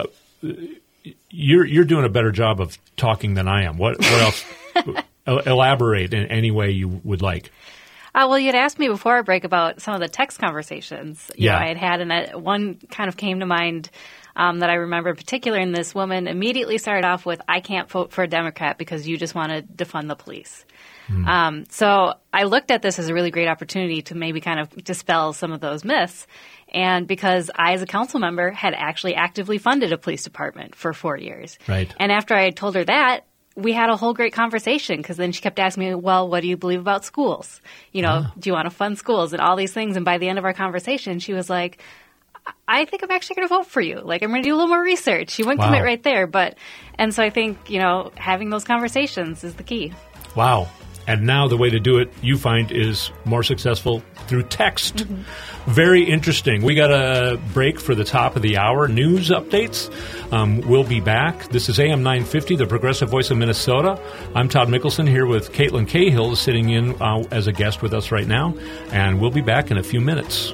you're you're doing a better job of talking than I am. What what else? El- elaborate in any way you would like. Uh, well, you had asked me before our break about some of the text conversations you Yeah. know, I had had, and that one kind of came to mind um, that I remember in particular. And this woman immediately started off with, "I can't vote for a Democrat because you just want to defund the police." Hmm. Um, so I looked at this as a really great opportunity to maybe kind of dispel some of those myths. And because I, as a council member, had actually actively funded a police department for four years. Right. And after I had told her that, we had a whole great conversation because then she kept asking me, well, what do you believe about schools? You know, do you want to fund schools and all these things? And by the end of our conversation, she was like, I think I'm actually going to vote for you. Like, I'm going to do a little more research. She wouldn't Wow. commit right there. But, and so I think, you know, having those conversations is the key. Wow. And now the way to do it, you find, is more successful through text. Mm-hmm. Very interesting. We got a break for the top of the hour. News updates. Um, we'll be back. This is A M nine fifty, the Progressive Voice of Minnesota. I'm Todd Mickelson here with Caitlin Cahill sitting in uh, as a guest with us right now. And we'll be back in a few minutes.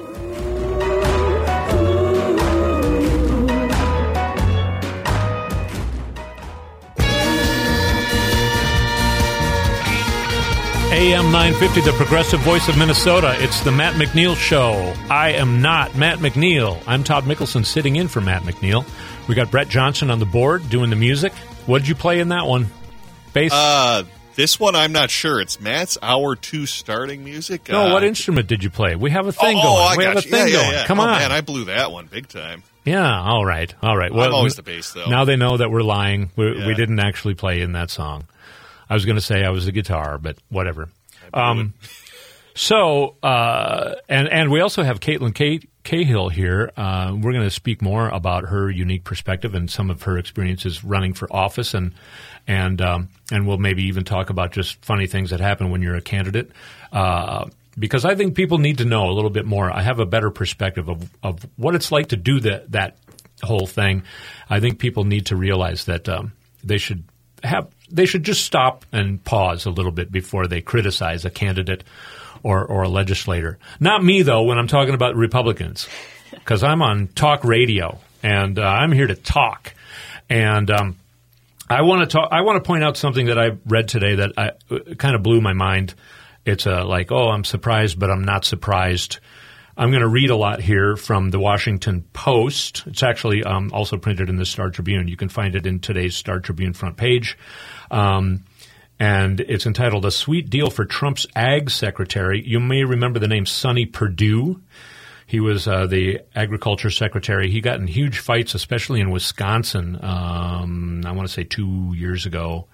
A M nine fifty, the Progressive Voice of Minnesota. It's the Matt McNeil Show. I am not Matt McNeil. I'm Todd Mickelson sitting in for Matt McNeil. We got Brett Johnson on the board doing the music. What did you play in that one? Bass? Uh, this one I'm not sure. It's Matt's Hour Two starting music. no, uh, what instrument did you play? We have a thing oh, going. Oh, I we got have a you. thing yeah, yeah, going. yeah. Come oh, on. man, I blew that one big time. Yeah, all right. All right. I'm always the bass, though. Now they know that we're lying. We, Yeah. we didn't actually play in that song. I was going to say I was the guitar, but whatever. Um, so, uh, and, and we also have Caitlin Cah- Cahill here. Uh, we're going to speak more about her unique perspective and some of her experiences running for office, and and um, and we'll maybe even talk about just funny things that happen when you're a candidate. Uh, because I think people need to know a little bit more. I have a better perspective of, of what it's like to do that that whole thing. I think people need to realize that um, they should have they should just stop and pause a little bit before they criticize a candidate or, or a legislator. Not me, though, when I'm talking about Republicans, because I'm on talk radio, and uh, I'm here to talk. And um, I want to talk. I want to point out something that I read today that I, uh, kind of blew my mind. It's uh, like, oh, I'm surprised, but I'm not surprised. I'm going to read a lot here from the Washington Post. It's actually um, also printed in the Star Tribune. You can find it in today's Star Tribune front page. Um, and it's entitled, A Sweet Deal for Trump's Ag Secretary. You may remember the name Sonny Perdue. He was uh, the agriculture secretary. He got in huge fights, especially in Wisconsin, um, I want to say two years ago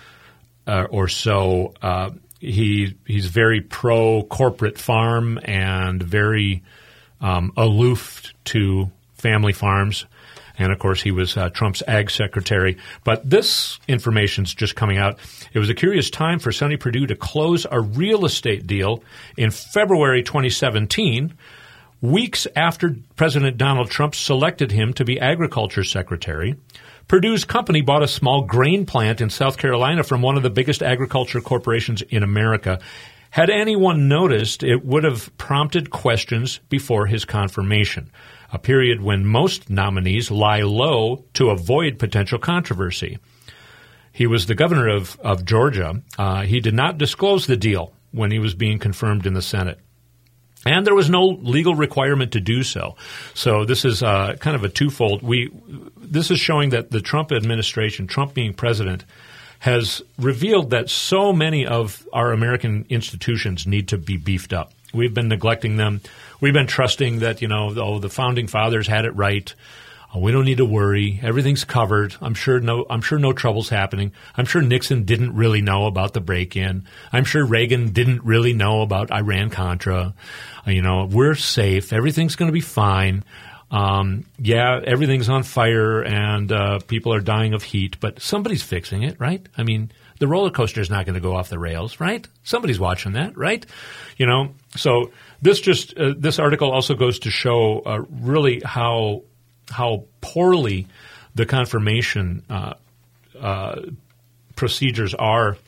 uh, or so. Uh, he he's very pro-corporate farm and very um, aloof to family farms. And, of course, he was uh, Trump's ag secretary. But this information's just coming out. It was a curious time for Sonny Perdue to close a real estate deal in February twenty seventeen, weeks after President Donald Trump selected him to be agriculture secretary. Perdue's company bought a small grain plant in South Carolina from one of the biggest agriculture corporations in America. Had anyone noticed, it would have prompted questions before his confirmation, a period when most nominees lie low to avoid potential controversy. He was the governor of, of Georgia. Uh, he did not disclose the deal when he was being confirmed in the Senate. And there was no legal requirement to do so. So this is uh, kind of a twofold. We this is showing that the Trump administration, Trump being president, has revealed that so many of our American institutions need to be beefed up. We've been neglecting them. We've been trusting that, you know, oh, the founding fathers had it right. Oh, we don't need to worry. Everything's covered. I'm sure no I'm sure no trouble's happening. I'm sure Nixon didn't really know about the break-in. I'm sure Reagan didn't really know about Iran-Contra. You know, we're safe. Everything's going to be fine. Um, yeah, everything's on fire and uh, people are dying of heat, but somebody's fixing it, right? I mean, the roller coaster's not going to go off the rails, right? Somebody's watching that, right? You know, so this just uh, this article also goes to show uh, really how how poorly the confirmation uh, uh, procedures are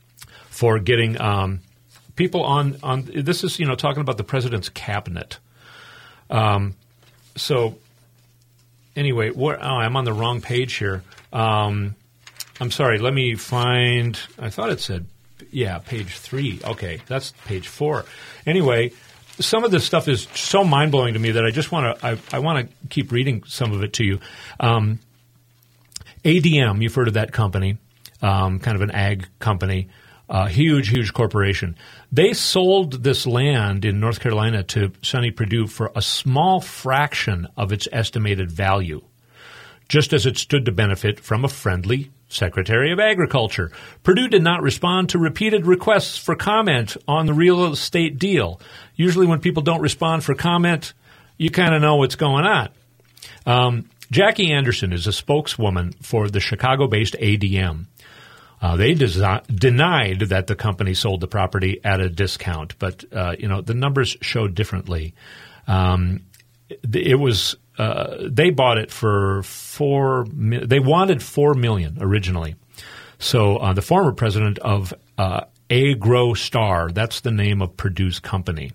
for getting um, people on, on – this is, you know, talking about the president's cabinet. Um, so anyway, what, oh, I'm on the wrong page here. Um, I'm sorry. Let me find – I thought it said – yeah, page three. Okay, that's page four. Anyway – some of this stuff is so mind-blowing to me that I just want to I, I want to keep reading some of it to you. Um, A D M, you've heard of that company, um, kind of an ag company, uh, huge, huge corporation. They sold this land in North Carolina to Sonny Perdue for a small fraction of its estimated value, just as it stood to benefit from a friendly Secretary of Agriculture. Perdue did not respond to repeated requests for comment on the real estate deal. Usually when people don't respond for comment, you kind of know what's going on. Um, Jackie Anderson is a spokeswoman for the Chicago-based A D M. Uh, they desi- denied that the company sold the property at a discount, but uh, you know the numbers showed differently. Um, it was uh, they bought it for four. They wanted four million originally. So uh, the former president of uh, AgroStar, that's the name of Perdue's company.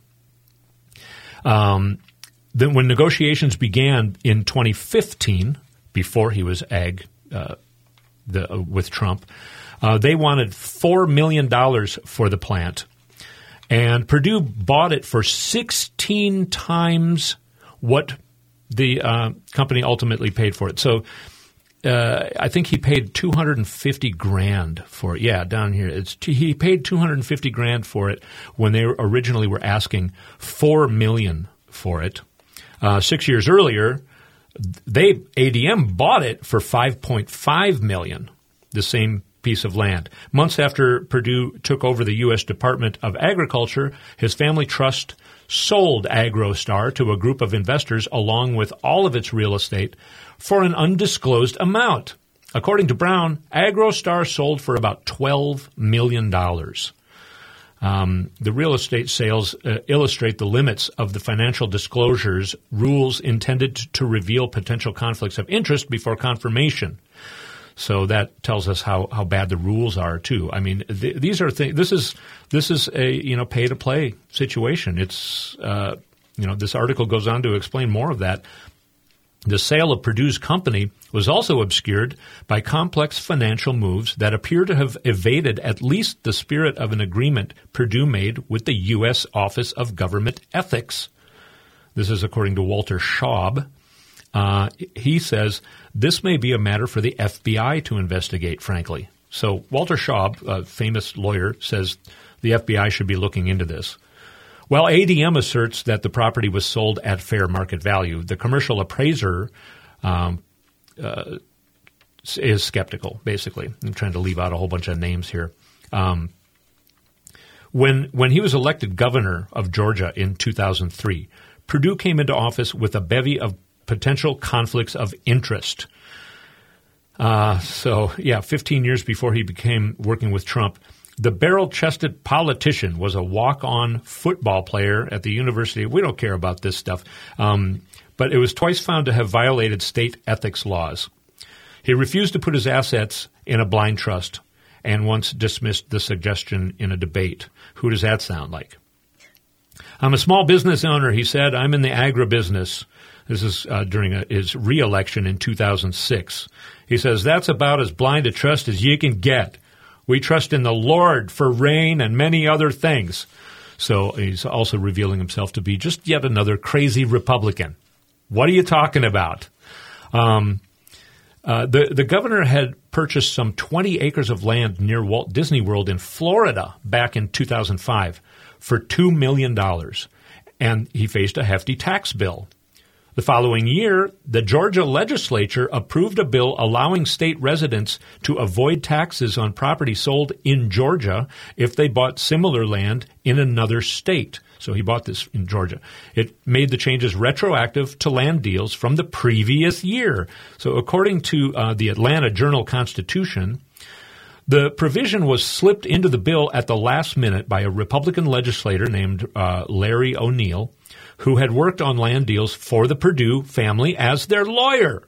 Um, then when negotiations began in twenty fifteen, before he was ag uh, the, uh, with Trump, uh, they wanted four million dollars for the plant. And Perdue bought it for sixteen times what the uh, company ultimately paid for it. So uh, I think he paid two hundred fifty grand for it. Yeah, down here. It's he paid two hundred fifty grand for it when they originally were asking four million for it. Uh, six years earlier, they A D M bought it for five point five million, the same piece of land. Months after Perdue took over the U S Department of Agriculture, his family trust sold AgroStar to a group of investors along with all of its real estate for an undisclosed amount. According to Brown, AgroStar sold for about twelve million dollars. Um, the real estate sales uh, illustrate the limits of the financial disclosures rules intended to reveal potential conflicts of interest before confirmation. So that tells us how, how bad the rules are too. I mean, th- these are things. This is this is a you know pay to play situation. It's uh, you know this article goes on to explain more of that. The sale of Purdue's company was also obscured by complex financial moves that appear to have evaded at least the spirit of an agreement Purdue made with the U S Office of Government Ethics. This is according to Walter Schaub. Uh, he says this may be a matter for the F B I to investigate, frankly. So Walter Schaub, a famous lawyer, says the F B I should be looking into this. While A D M asserts that the property was sold at fair market value, the commercial appraiser um, uh, is skeptical, basically. I'm trying to leave out a whole bunch of names here. Um, when when he was elected governor of Georgia in two thousand three, Purdue came into office with a bevy of potential conflicts of interest. Uh, so, yeah, fifteen years before he became working with Trump, the barrel-chested politician was a walk-on football player at the university. We don't care about this stuff. Um, but it was twice found to have violated state ethics laws. He refused to put his assets in a blind trust and once dismissed the suggestion in a debate. Who does that sound like? I'm a small business owner, he said. I'm in the agribusiness. This is uh, during a, his re-election in two thousand six. He says, that's about as blind a trust as you can get. We trust in the Lord for rain and many other things. So he's also revealing himself to be just yet another crazy Republican. What are you talking about? Um, uh, the, the governor had purchased some twenty acres of land near Walt Disney World in Florida back in two thousand five for two million dollars, and he faced a hefty tax bill. The following year, the Georgia legislature approved a bill allowing state residents to avoid taxes on property sold in Georgia if they bought similar land in another state. So he bought this in Georgia. It made the changes retroactive to land deals from the previous year. So according to uh, the Atlanta Journal-Constitution, the provision was slipped into the bill at the last minute by a Republican legislator named uh, Larry O'Neill, who had worked on land deals for the Purdue family as their lawyer.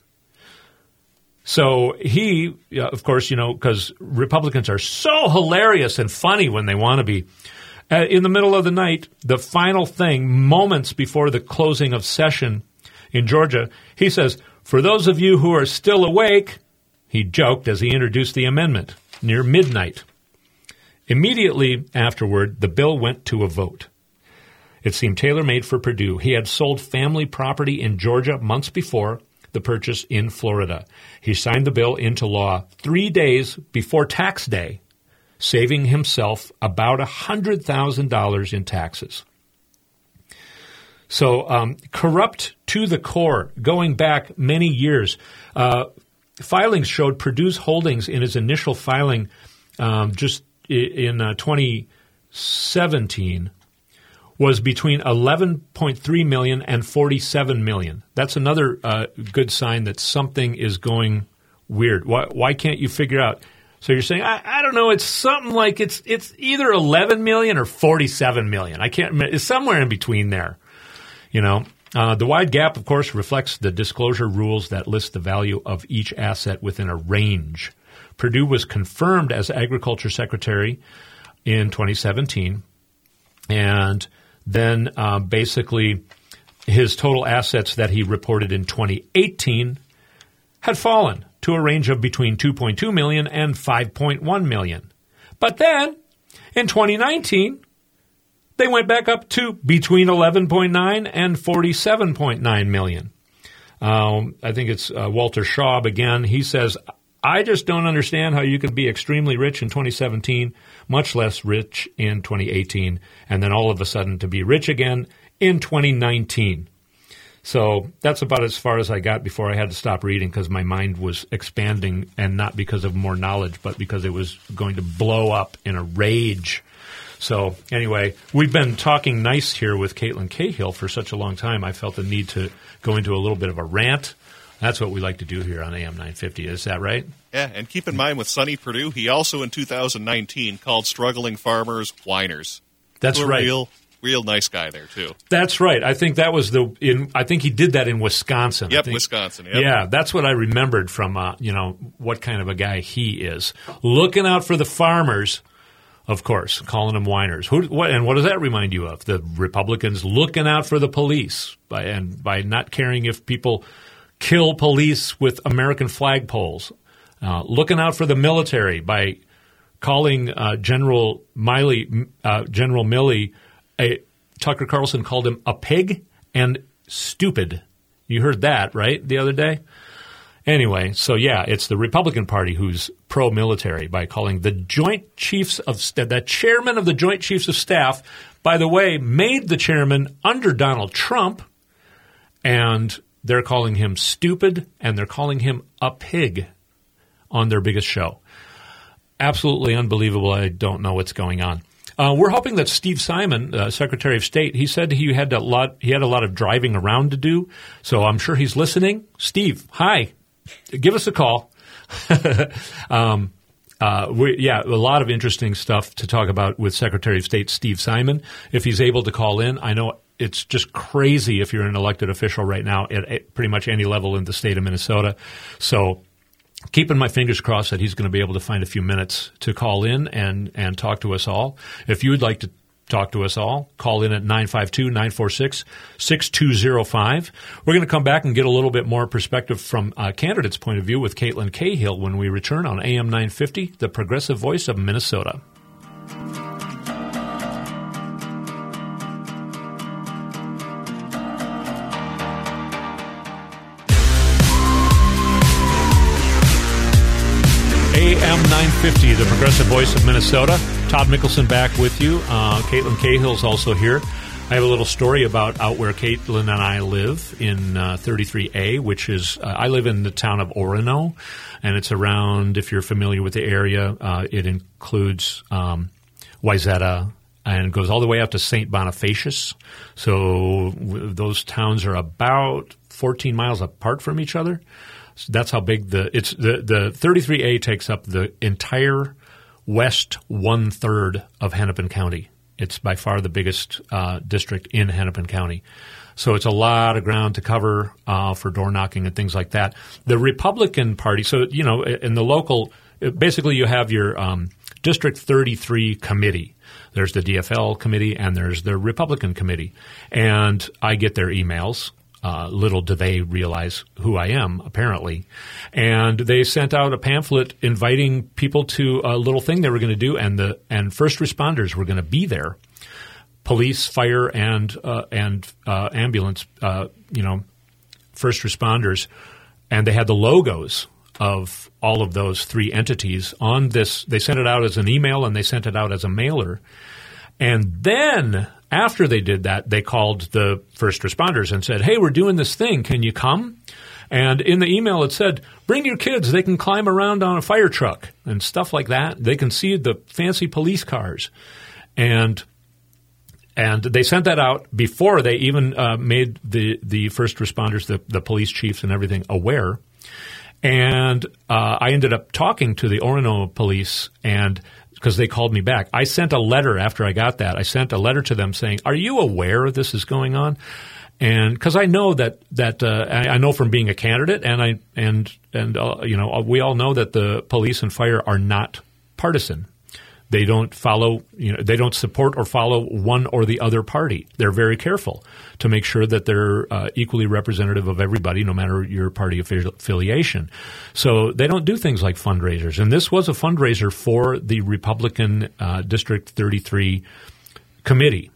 So he, uh, of course, you know, because Republicans are so hilarious and funny when they want to be, uh, in the middle of the night, the final thing, moments before the closing of session in Georgia, he says, for those of you who are still awake, he joked as he introduced the amendment near midnight. Immediately afterward, the bill went to a vote. It seemed tailor-made for Purdue. He had sold family property in Georgia months before the purchase in Florida. He signed the bill into law three days before tax day, saving himself about one hundred thousand dollars in taxes. So um, corrupt to the core, going back many years. Uh, filings showed Purdue's holdings in his initial filing um, just in uh, twenty seventeen was between eleven point three million dollars and forty-seven million dollars. That's another uh, good sign that something is going weird. Why, why can't you figure out? So you're saying, I, I don't know, it's something like it's it's either eleven million dollars or forty-seven million dollars. I can't remember. It's somewhere in between there. You know, uh, the wide gap, of course, reflects the disclosure rules that list the value of each asset within a range. Purdue was confirmed as Agriculture Secretary in twenty seventeen, and then uh, basically his total assets that he reported in twenty eighteen had fallen to a range of between two point two million dollars and five point one million dollars. But then in twenty nineteen, they went back up to between eleven point nine and forty-seven point nine million dollars. Um, I think it's uh, Walter Schaub again. He says, I just don't understand how you can be extremely rich in twenty seventeen, much less rich in twenty eighteen, and then all of a sudden to be rich again in twenty nineteen. So that's about as far as I got before I had to stop reading because my mind was expanding, and not because of more knowledge, but because it was going to blow up in a rage. So anyway, we've been talking nice here with Caitlin Cahill for such a long time. I felt the need to go into a little bit of a rant. That's what we like to do here on A M nine fifty. Is that right? Yeah, and keep in mind with Sonny Perdue, he also in two thousand nineteen called struggling farmers whiners. That's we're right. Real, Real nice guy there, too. That's right. I think that was the in. I think he did that in Wisconsin. Yep, I think. Wisconsin. Yep. Yeah, that's what I remembered from, uh, you know, what kind of a guy he is. Looking out for the farmers, of course, calling them whiners. Who, what, and what does that remind you of? The Republicans looking out for the police by, and by not caring if people kill police with American flagpoles. Uh, looking out for the military by calling uh, General Miley, uh, General Milley, a, Tucker Carlson called him a pig and stupid. You heard that, right, the other day? Anyway, so yeah, it's the Republican Party who's pro-military by calling the Joint Chiefs of Staff, the chairman of the Joint Chiefs of Staff, by the way, made the chairman under Donald Trump, and they're calling him stupid, and they're calling him a pig on their biggest show. Absolutely unbelievable. I don't know what's going on. Uh, we're hoping that Steve Simon, uh, Secretary of State, he said he had a lot. He had a lot of driving around to do, so I'm sure he's listening. Steve, hi, give us a call. um, uh, we, yeah, a lot of interesting stuff to talk about with Secretary of State Steve Simon. If he's able to call in, I know it's just crazy if you're an elected official right now at, at pretty much any level in the state of Minnesota. So. Keeping my fingers crossed that he's going to be able to find a few minutes to call in and, and talk to us all. If you would like to talk to us all, call in at nine five two, nine four six, six two zero five. We're going to come back and get a little bit more perspective from a candidate's point of view with Caitlin Cahill when we return on A M nine fifty, the progressive voice of Minnesota. A M nine fifty, the progressive voice of Minnesota. Todd Mickelson back with you. Uh, Caitlin Cahill's also here. I have a little story about out where Caitlin and I live in uh, thirty-three A, which is, uh, I live in the town of Orono, and it's around, if you're familiar with the area, uh, it includes um, Wayzata and goes all the way up to Saint Bonifacius. So w- those towns are about fourteen miles apart from each other. So that's how big the it's the the thirty-three A takes up the entire west one third of Hennepin County. It's by far the biggest uh, district in Hennepin County. So it's a lot of ground to cover uh, for door knocking and things like that. The Republican Party, so you know, in the local, basically you have your um, District thirty-three committee. There's the D F L committee and there's the Republican committee, and I get their emails. Uh, little do they realize who I am, apparently. And they sent out a pamphlet inviting people to a little thing they were going to do, and the and first responders were going to be there, police, fire, and uh, and uh, ambulance. Uh, you know, first responders, and they had the logos of all of those three entities on this. They sent it out as an email, and they sent it out as a mailer, and then. After they did that, they called the first responders and said, hey, we're doing this thing. Can you come? And in the email it said, bring your kids. They can climb around on a fire truck and stuff like that. They can see the fancy police cars. And and they sent that out before they even uh, made the, the first responders, the, the police chiefs and everything, aware. And uh, I ended up talking to the Orono police and because they called me back. I sent a letter after I got that. I sent a letter to them saying, are you aware this is going on? And because I know that that uh, I, I know from being a candidate, and I and and uh, you know we all know that the police and fire are not partisan. They don't follow, you know, they don't support or follow one or the other party. They're very careful to make sure that they're uh, equally representative of everybody, no matter your party affiliation. So they don't do things like fundraisers. And this was a fundraiser for the Republican uh, District thirty-three committee.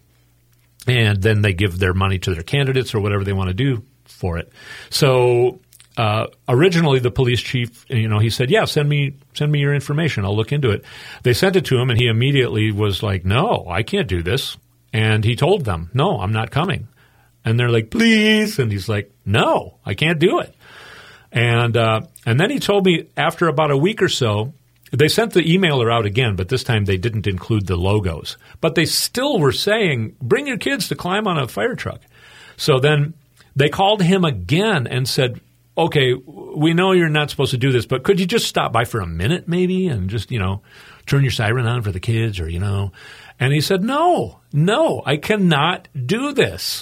And then they give their money to their candidates or whatever they want to do for it. So Uh, originally, the police chief, you know, he said, yeah, send me send me your information. I'll look into it. They sent it to him, and he immediately was like, no, I can't do this. And he told them, no, I'm not coming. And they're like, please. And he's like, no, I can't do it. And uh, and then he told me after about a week or so, they sent the emailer out again, but this time they didn't include the logos. But they still were saying, bring your kids to climb on a fire truck. So then they called him again and said, okay, we know you're not supposed to do this, but could you just stop by for a minute maybe and just, you know, turn your siren on for the kids or, you know. And he said, no, no, I cannot do this.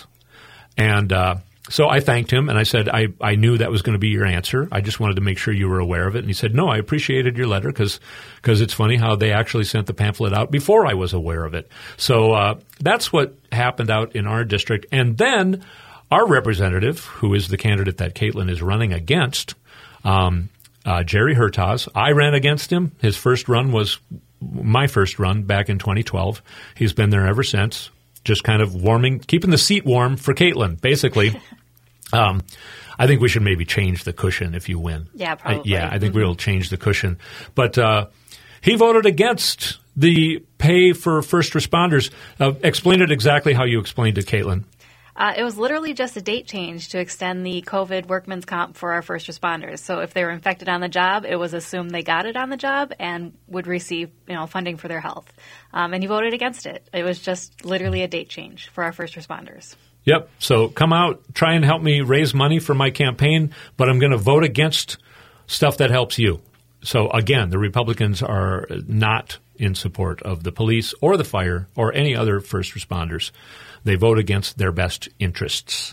And uh, so I thanked him and I said, I, I knew that was going to be your answer. I just wanted to make sure you were aware of it. And he said, no, I appreciated your letter because it's funny how they actually sent the pamphlet out before I was aware of it. So uh, that's what happened out in our district. And then our representative, who is the candidate that Caitlin is running against, um, uh, Jerry Hertaz, I ran against him. His first run was my first run back in twenty twelve. He's been there ever since. Just kind of warming, keeping the seat warm for Caitlin, basically. um, I think we should maybe change the cushion if you win. Yeah, probably. I, yeah, I think mm-hmm. we'll change the cushion. But uh, he voted against the pay for first responders. Uh, explain it exactly how you explained it, Caitlin. Uh, it was literally just a date change to extend the COVID workman's comp for our first responders. So if they were infected on the job, it was assumed they got it on the job and would receive, you know, funding for their health. Um, and he voted against it. It was just literally a date change for our first responders. Yep. So come out, try and help me raise money for my campaign, but I'm going to vote against stuff that helps you. So again, the Republicans are not in support of the police or the fire or any other first responders. They vote against their best interests.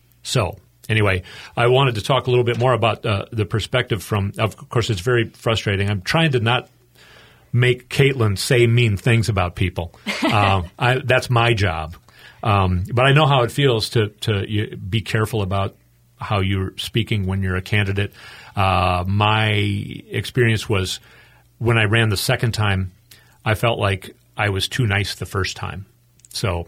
So anyway, I wanted to talk a little bit more about uh, the perspective from, of course, it's very frustrating. I'm trying to not make Caitlin say mean things about people. uh, I, that's my job. Um, but I know how it feels to, to you, be careful about how you're speaking when you're a candidate. Uh, my experience was when I ran the second time, I felt like I was too nice the first time. So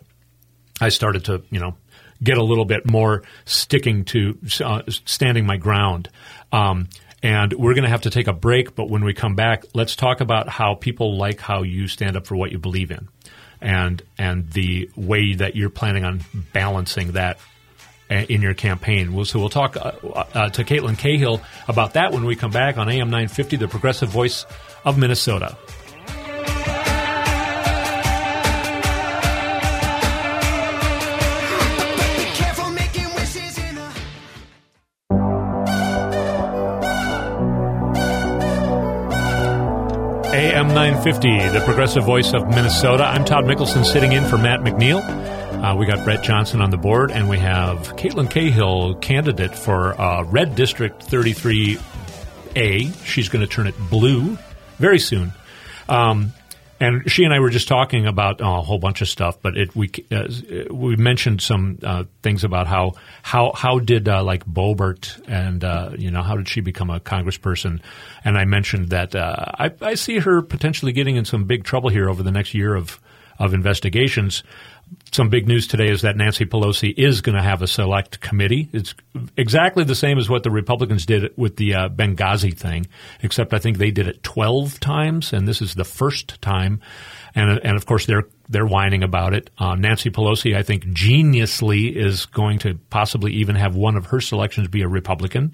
I started to, you know, get a little bit more sticking to uh, standing my ground. Um, and we're going to have to take a break, but when we come back, let's talk about how people like how you stand up for what you believe in and and the way that you're planning on balancing that in your campaign. We'll, so we'll talk uh, uh, to Caitlin Cahill about that when we come back on A M nine fifty, the Progressive Voice of Minnesota. A M nine fifty, the Progressive Voice of Minnesota. I'm Todd Mickelson sitting in for Matt McNeil. Uh, we got Brett Johnson on the board, and we have Caitlin Cahill, candidate for uh, Red District thirty-three A. She's going to turn it blue very soon. Um, and she and I were just talking about oh, a whole bunch of stuff, but it, we uh, we mentioned some uh, things about how how how did uh, like Boebert and uh, you know how did she become a congressperson? And I mentioned that uh, I, I see her potentially getting in some big trouble here over the next year of of investigations. Some big news today is that Nancy Pelosi is going to have a select committee. It's exactly the same as what the Republicans did with the uh, Benghazi thing, except I think they did it twelve times, and this is the first time. And and of course they're they're whining about it. Uh, Nancy Pelosi, I think, geniusly is going to possibly even have one of her selections be a Republican.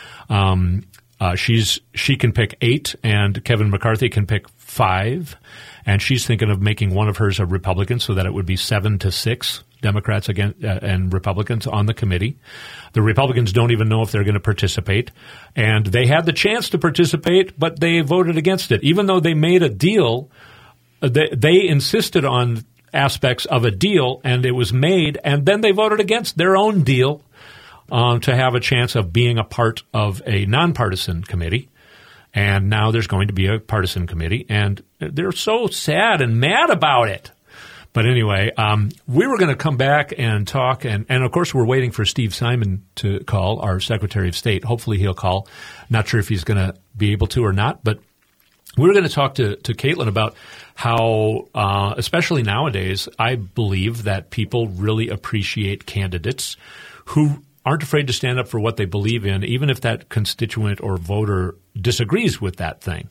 Um, uh, she's she can pick eight, and Kevin McCarthy can pick five. And she's thinking of making one of hers a Republican so that it would be seven to six Democrats against, uh, and Republicans on the committee. The Republicans don't even know if they're going to participate. And they had the chance to participate, but they voted against it. Even though they made a deal, they, they insisted on aspects of a deal, and it was made, and then they voted against their own deal um, to have a chance of being a part of a nonpartisan committee. And now there's going to be a partisan committee, and they're so sad and mad about it. But anyway, um, we were going to come back and talk, and, and of course we're waiting for Steve Simon to call, our Secretary of State. Hopefully he'll call. Not sure if he's going to be able to or not, but we're going to talk to, to Caitlin about how, uh, especially nowadays, I believe that people really appreciate candidates who aren't afraid to stand up for what they believe in, even if that constituent or voter disagrees with that thing.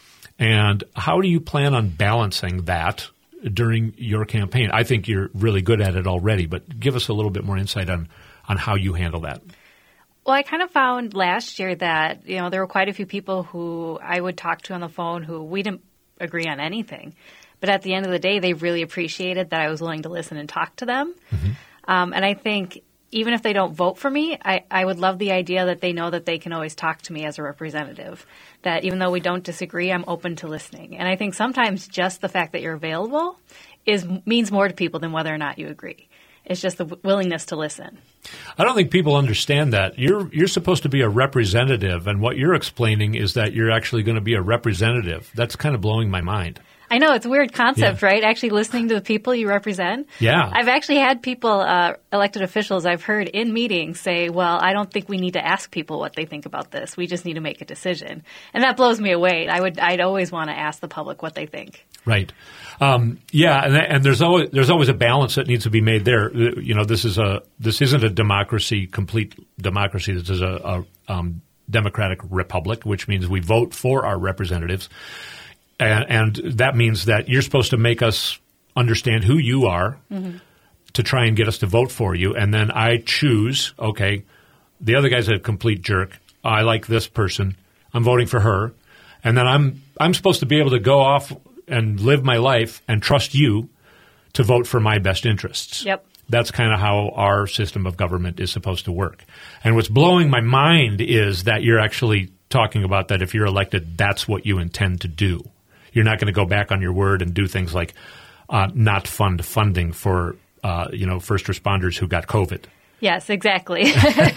And how do you plan on balancing that during your campaign? I think you're really good at it already, but give us a little bit more insight on, on how you handle that. Well, I kind of found last year that, you know, there were quite a few people who I would talk to on the phone who we didn't agree on anything. But at the end of the day, they really appreciated that I was willing to listen and talk to them. Mm-hmm. Um, and I think even if they don't vote for me, I, I would love the idea that they know that they can always talk to me as a representative, that even though we don't disagree, I'm open to listening. And I think sometimes just the fact that you're available is means more to people than whether or not you agree. It's just the willingness to listen. I don't think people understand that. You're you're supposed to be a representative, and what you're explaining is that you're actually going to be a representative. That's kind of blowing my mind. I know, it's a weird concept, Yeah. right? Actually listening to the people you represent. Yeah. I've actually had people, uh, elected officials I've heard in meetings say, well, I don't think we need to ask people what they think about this. We just need to make a decision. And that blows me away. I would, I'd always want to ask the public what they think. Right. Um, yeah, and, and there's always there's always a balance that needs to be made there. You know, this is a this isn't a democracy, complete democracy. This is a, a um, democratic republic, which means we vote for our representatives. And, and that means that you're supposed to make us understand who you are mm-hmm. to try and get us to vote for you. And then I choose, okay, the other guy's a complete jerk. I like this person. I'm voting for her. And then I'm I'm supposed to be able to go off and live my life and trust you to vote for my best interests. Yep. That's kind of how our system of government is supposed to work. And what's blowing my mind is that you're actually talking about that if you're elected, that's what you intend to do. You're not going to go back on your word and do things like uh, not fund funding for, uh, you know, first responders who got COVID. Yes, exactly.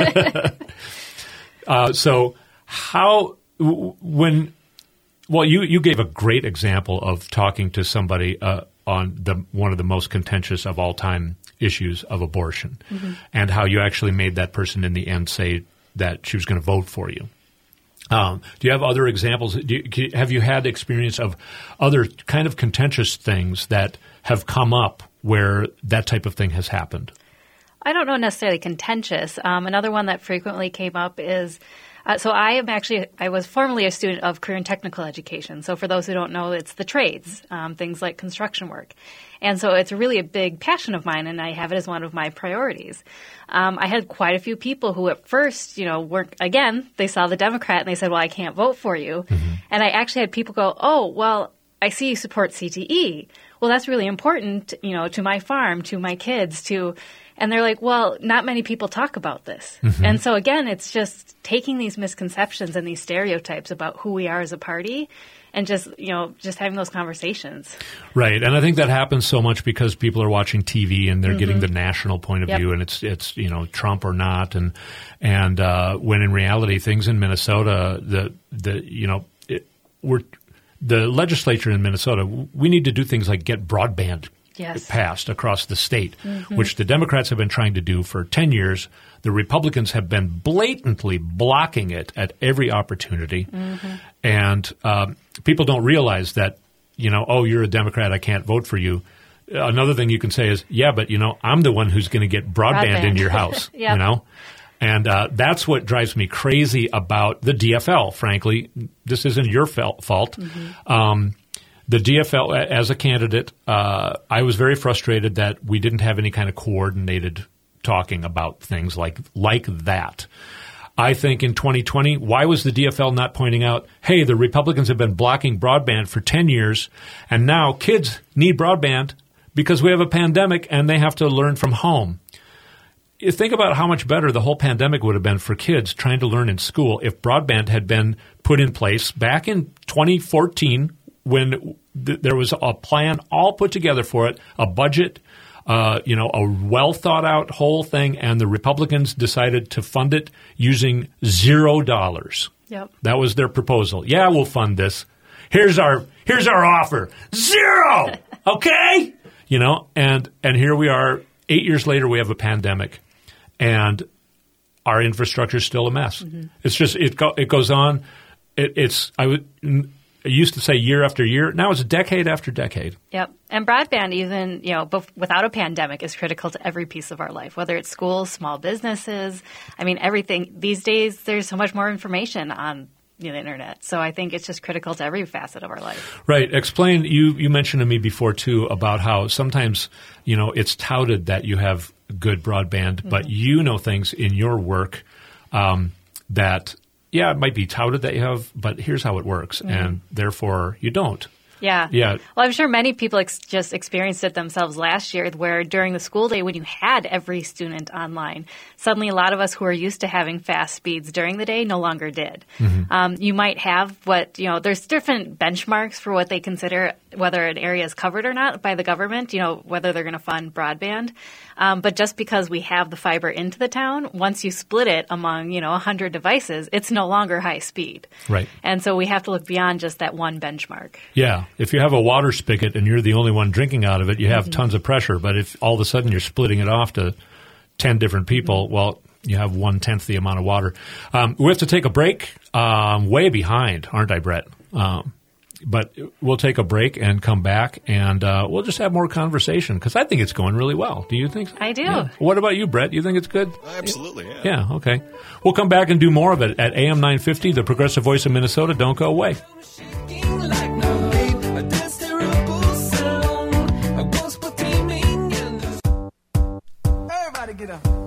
uh, so how when well, you, you gave a great example of talking to somebody uh, on the one of the most contentious of all time issues of abortion, mm-hmm. and how you actually made that person in the end say that she was going to vote for you. Um, do you have other examples? Do you, have you had experience of other kind of contentious things that have come up where that type of thing has happened? I don't know necessarily contentious. Um, another one that frequently came up is uh, so I am actually I was formerly a student of career and technical education. So for those who don't know, it's the trades, um, things like construction work. And so it's really a big passion of mine, and I have it as one of my priorities. Um, I had quite a few people who at first, you know, weren't, again, they saw the Democrat and they said, well, I can't vote for you. Mm-hmm. And I actually had people go, oh, well, I see you support C T E. Well, that's really important, you know, to my farm, to my kids, to, and they're like, well, not many people talk about this. Mm-hmm. And so again, it's just taking these misconceptions and these stereotypes about who we are as a party and just, you know, just having those conversations. Right. And I think that happens so much because people are watching T V and they're mm-hmm. getting the national point of yep. view, and it's, it's, you know, Trump or not. And, and, uh, when in reality, things in Minnesota, the, the, you know, it, we're, the legislature in Minnesota, we need to do things like get broadband yes. passed across the state, mm-hmm. which the Democrats have been trying to do for ten years. The Republicans have been blatantly blocking it at every opportunity. Mm-hmm. And um, people don't realize that, you know, oh, you're a Democrat, I can't vote for you. Another thing you can say is, yeah, but, you know, I'm the one who's going to get broadband, broadband into your house, yep. you know. And uh, that's what drives me crazy about the D F L, frankly. This isn't your fault. Mm-hmm. Um, the D F L, as a candidate, uh, I was very frustrated that we didn't have any kind of coordinated talking about things like like that. I think in twenty twenty, why was the D F L not pointing out, hey, the Republicans have been blocking broadband for ten years, and now kids need broadband because we have a pandemic and they have to learn from home. You think about how much better the whole pandemic would have been for kids trying to learn in school if broadband had been put in place back in twenty fourteen when th- there was a plan all put together for it, a budget, uh, you know, a well-thought-out whole thing, and the Republicans decided to fund it using zero dollars. Yep. That was their proposal. Yeah, we'll fund this. Here's our here's our offer. Zero! Okay? You know, and and here we are. Eight years later, we have a pandemic. And our infrastructure is still a mess. Mm-hmm. It's just it go, it goes on. It, it's I, would, I used to say year after year. Now it's decade after decade. Yep. And broadband, even you know, bef- without a pandemic, is critical to every piece of our life. Whether it's schools, small businesses. I mean, everything. These days, there's so much more information on you know, the internet. So I think it's just critical to every facet of our life. Right. Explain. You you mentioned to me before too about how sometimes you know it's touted that you have good broadband, mm-hmm. but you know things in your work um, that, yeah, it might be touted that you have, but here's how it works, mm-hmm. and therefore you don't. Yeah. Yeah. Well, I'm sure many people ex- just experienced it themselves last year where during the school day when you had every student online, suddenly a lot of us who are used to having fast speeds during the day no longer did. Mm-hmm. Um, you might have what, you know, there's different benchmarks for what they consider whether an area is covered or not by the government, you know, whether they're going to fund broadband. Um, but just because we have the fiber into the town, once you split it among, you know, one hundred devices, it's no longer high speed. Right. And so we have to look beyond just that one benchmark. Yeah. If you have a water spigot and you're the only one drinking out of it, you have mm-hmm. tons of pressure. But if all of a sudden you're splitting it off to ten different people, mm-hmm. well, you have one-tenth the amount of water. Um, we have to take a break. Um, way behind, aren't I, Brett? Um, but we'll take a break and come back, and uh, we'll just have more conversation because I think it's going really well. Do you think so? I do. Yeah. What about you, Brett? You think it's good? Absolutely, yeah. Yeah, okay. We'll come back and do more of it at A M nine fifty, the Progressive Voice of Minnesota. Don't go away. Everybody get up.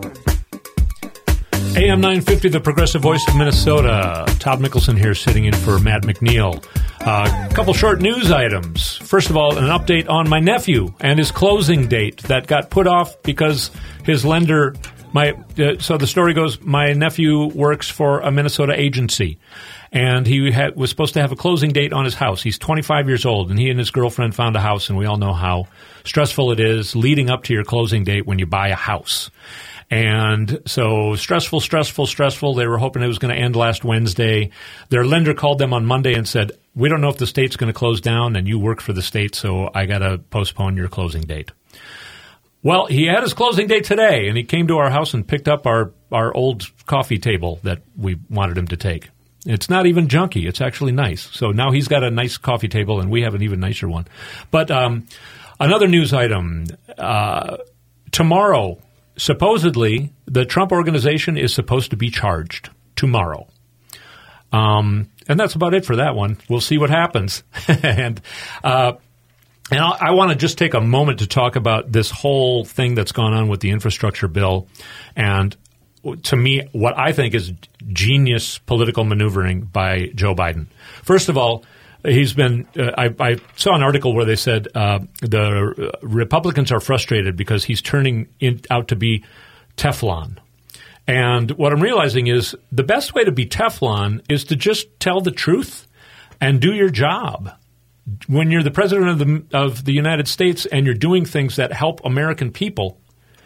A M nine fifty, the Progressive Voice of Minnesota. Todd Mickelson here sitting in for Matt McNeil. A uh, couple short news items. First of all, an update on my nephew and his closing date that got put off because his lender, my uh, so the story goes, my nephew works for a Minnesota agency. And he had, was supposed to have a closing date on his house. He's twenty-five years old, and he and his girlfriend found a house, and we all know how stressful it is leading up to your closing date when you buy a house. And so stressful, stressful, stressful. They were hoping it was going to end last Wednesday. Their lender called them on Monday and said, we don't know if the state's going to close down, and you work for the state, so I got to postpone your closing date. Well, he had his closing date today, and he came to our house and picked up our, our old coffee table that we wanted him to take. It's not even junky. It's actually nice. So now he's got a nice coffee table, and we have an even nicer one. But um, another news item. Uh, tomorrow, supposedly, the Trump organization is supposed to be charged tomorrow. Um, and that's about it for that one. We'll see what happens. and uh, and I, I want to just take a moment to talk about this whole thing that's gone on with the infrastructure bill. And to me, what I think is genius political maneuvering by Joe Biden. First of all, he's been uh, – I, I saw an article where they said uh, the Republicans are frustrated because he's turning in, out to be Teflon. And what I'm realizing is the best way to be Teflon is to just tell the truth and do your job. When you're the president of the of the United States and you're doing things that help American people,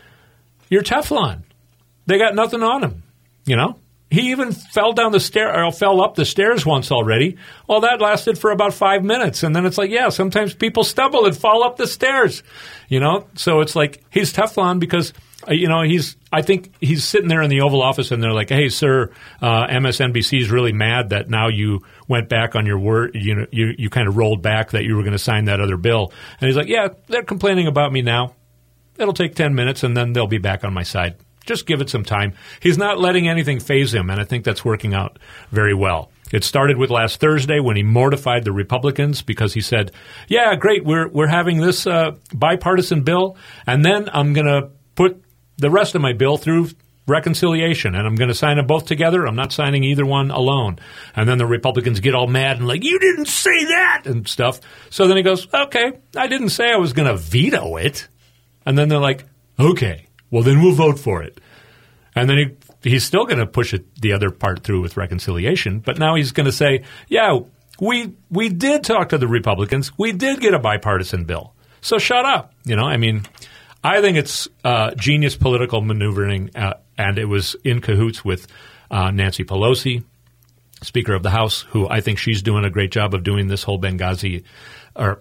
you're Teflon. They got nothing on him, you know. He even fell down the stair or fell up the stairs once already. Well, that lasted for about five minutes. And then it's like, yeah, sometimes people stumble and fall up the stairs, you know. So it's like he's Teflon because, uh, you know, he's I think he's sitting there in the Oval Office and they're like, hey, sir, uh, M S N B C is really mad that now you went back on your word. You know, you, you kind of rolled back that you were going to sign that other bill. And he's like, yeah, they're complaining about me now. It'll take ten minutes and then they'll be back on my side. Just give it some time. He's not letting anything faze him, and I think that's working out very well. It started with last Thursday when he mortified the Republicans because he said, yeah, great, we're we're having this uh, bipartisan bill, and then I'm going to put the rest of my bill through reconciliation, and I'm going to sign them both together. I'm not signing either one alone. And then the Republicans get all mad and like, you didn't say that and stuff. So then he goes, okay, I didn't say I was going to veto it. And then they're like, okay. Well, then we'll vote for it. And then he he's still going to push it, the other part through with reconciliation. But now he's going to say, yeah, we we did talk to the Republicans. We did get a bipartisan bill. So shut up. You know, I mean, I think it's uh, genius political maneuvering, uh, and it was in cahoots with uh, Nancy Pelosi, Speaker of the House, who I think she's doing a great job of doing this whole Benghazi or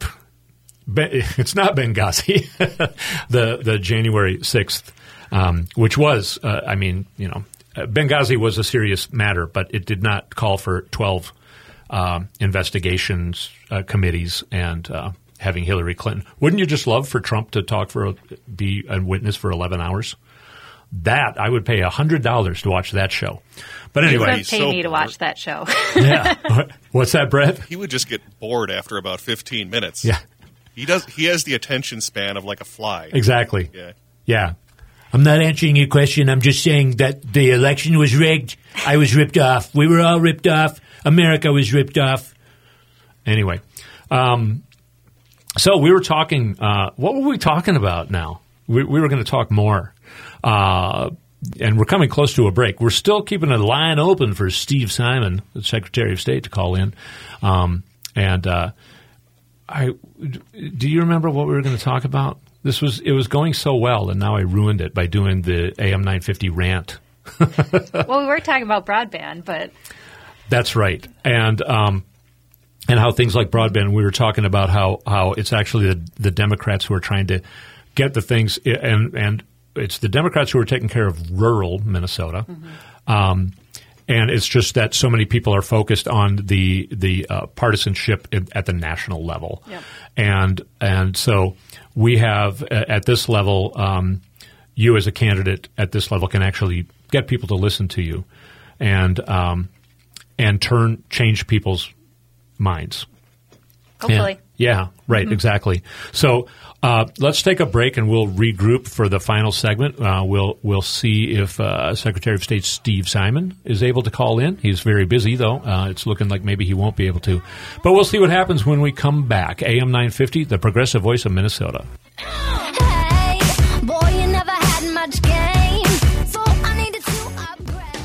it's not Benghazi, the the January sixth, um, which was, uh, I mean, you know, Benghazi was a serious matter, but it did not call for twelve uh, investigations uh, committees and uh, having Hillary Clinton. Wouldn't you just love for Trump to talk for a, be a witness for eleven hours? That I would pay one hundred dollars to watch that show. But anyway, he's pay so me to watch that show. Yeah, what's that, Brett? He would just get bored after about fifteen minutes. Yeah. He does. He has the attention span of like a fly. Exactly. Yeah. Yeah. I'm not answering your question. I'm just saying that the election was rigged. I was ripped off. We were all ripped off. America was ripped off. Anyway, um, so we were talking. Uh, what were we talking about now? We, we were going to talk more. Uh, and we're coming close to a break. We're still keeping a line open for Steve Simon, the Secretary of State, to call in. Um, and uh, I, do you remember what we were going to talk about? This was it was going so well, and now I ruined it by doing the A M nine fifty rant. Well, we were talking about broadband, but that's right, and um, and how things like broadband. We were talking about how, how it's actually the, the Democrats who are trying to get the things, and and it's the Democrats who are taking care of rural Minnesota. Mm-hmm. Um, and it's just that so many people are focused on the the uh, partisanship at the national level, yep. and and so. We have, at this level, um, you as a candidate at this level can actually get people to listen to you and um, and turn change people's minds. Hopefully. And, yeah, right, mm-hmm. exactly. So uh, let's take a break and we'll regroup for the final segment. Uh, we'll we'll see if uh, Secretary of State Steve Simon is able to call in. He's very busy, though. Uh, it's looking like maybe he won't be able to. But we'll see what happens when we come back. A M nine fifty, the progressive voice of Minnesota. Hey, boy, you never had much game, so I needed to upgrade.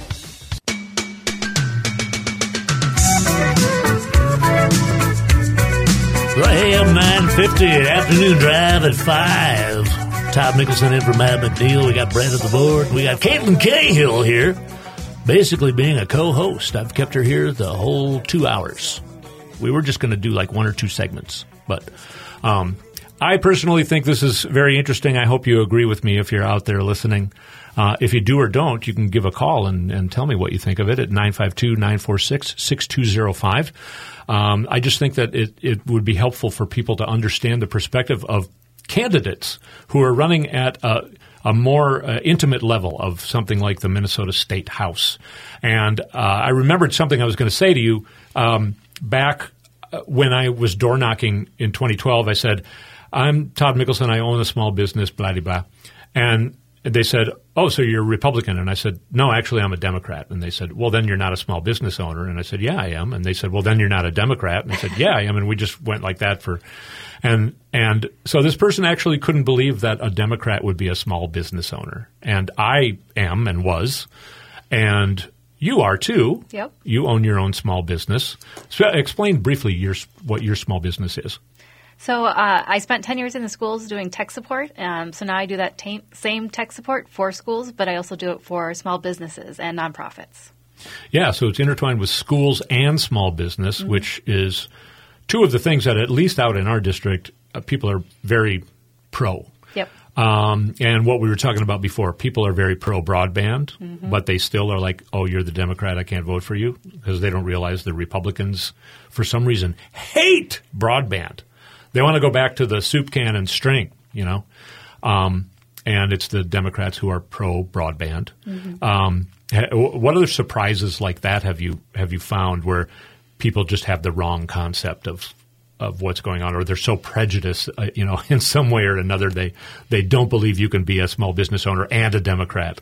The A M nine fifty afternoon drive at five. Todd Mickelson in for Matt McNeil. We got Brent at the board. We got Caitlin Cahill here, basically being a co-host. I've kept her here the whole two hours. We were just going to do like one or two segments, but um, I personally think this is very interesting. I hope you agree with me if you're out there listening. Uh, if you do or don't, you can give a call and, and tell me what you think of it at nine five two, nine four six, six two zero five. Um, I just think that it, it would be helpful for people to understand the perspective of candidates who are running at a, a more uh, intimate level of something like the Minnesota State House. And uh, I remembered something I was going to say to you um, back when I was door knocking in twenty twelve. I said, I'm Todd Mickelson. I own a small business, blah, blah, blah. And they said, oh, so you're a Republican? And I said, no, actually, I'm a Democrat. And they said, well, then you're not a small business owner. And I said, yeah, I am. And they said, well, then you're not a Democrat. And I said, yeah, I am. And we just went like that for – and and so this person actually couldn't believe that a Democrat would be a small business owner. And I am and was. And you are, too. Yep. You own your own small business. So explain briefly your what your small business is. So uh, I spent ten years in the schools doing tech support. Um, so now I do that t- same tech support for schools, but I also do it for small businesses and nonprofits. Yeah, so it's intertwined with schools and small business, mm-hmm. which is two of the things that, at least out in our district, uh, people are very pro. Yep. Um, and what we were talking about before, people are very pro broadband, mm-hmm. but they still are like, oh, you're the Democrat, I can't vote for you, because they don't realize the Republicans, for some reason, hate broadband. They want to go back to the soup can and string, you know, um, and it's the Democrats who are pro broadband. Mm-hmm. Um, what other surprises like that have you have you found where people just have the wrong concept of of what's going on, or they're so prejudiced, uh, you know, in some way or another, they they don't believe you can be a small business owner and a Democrat?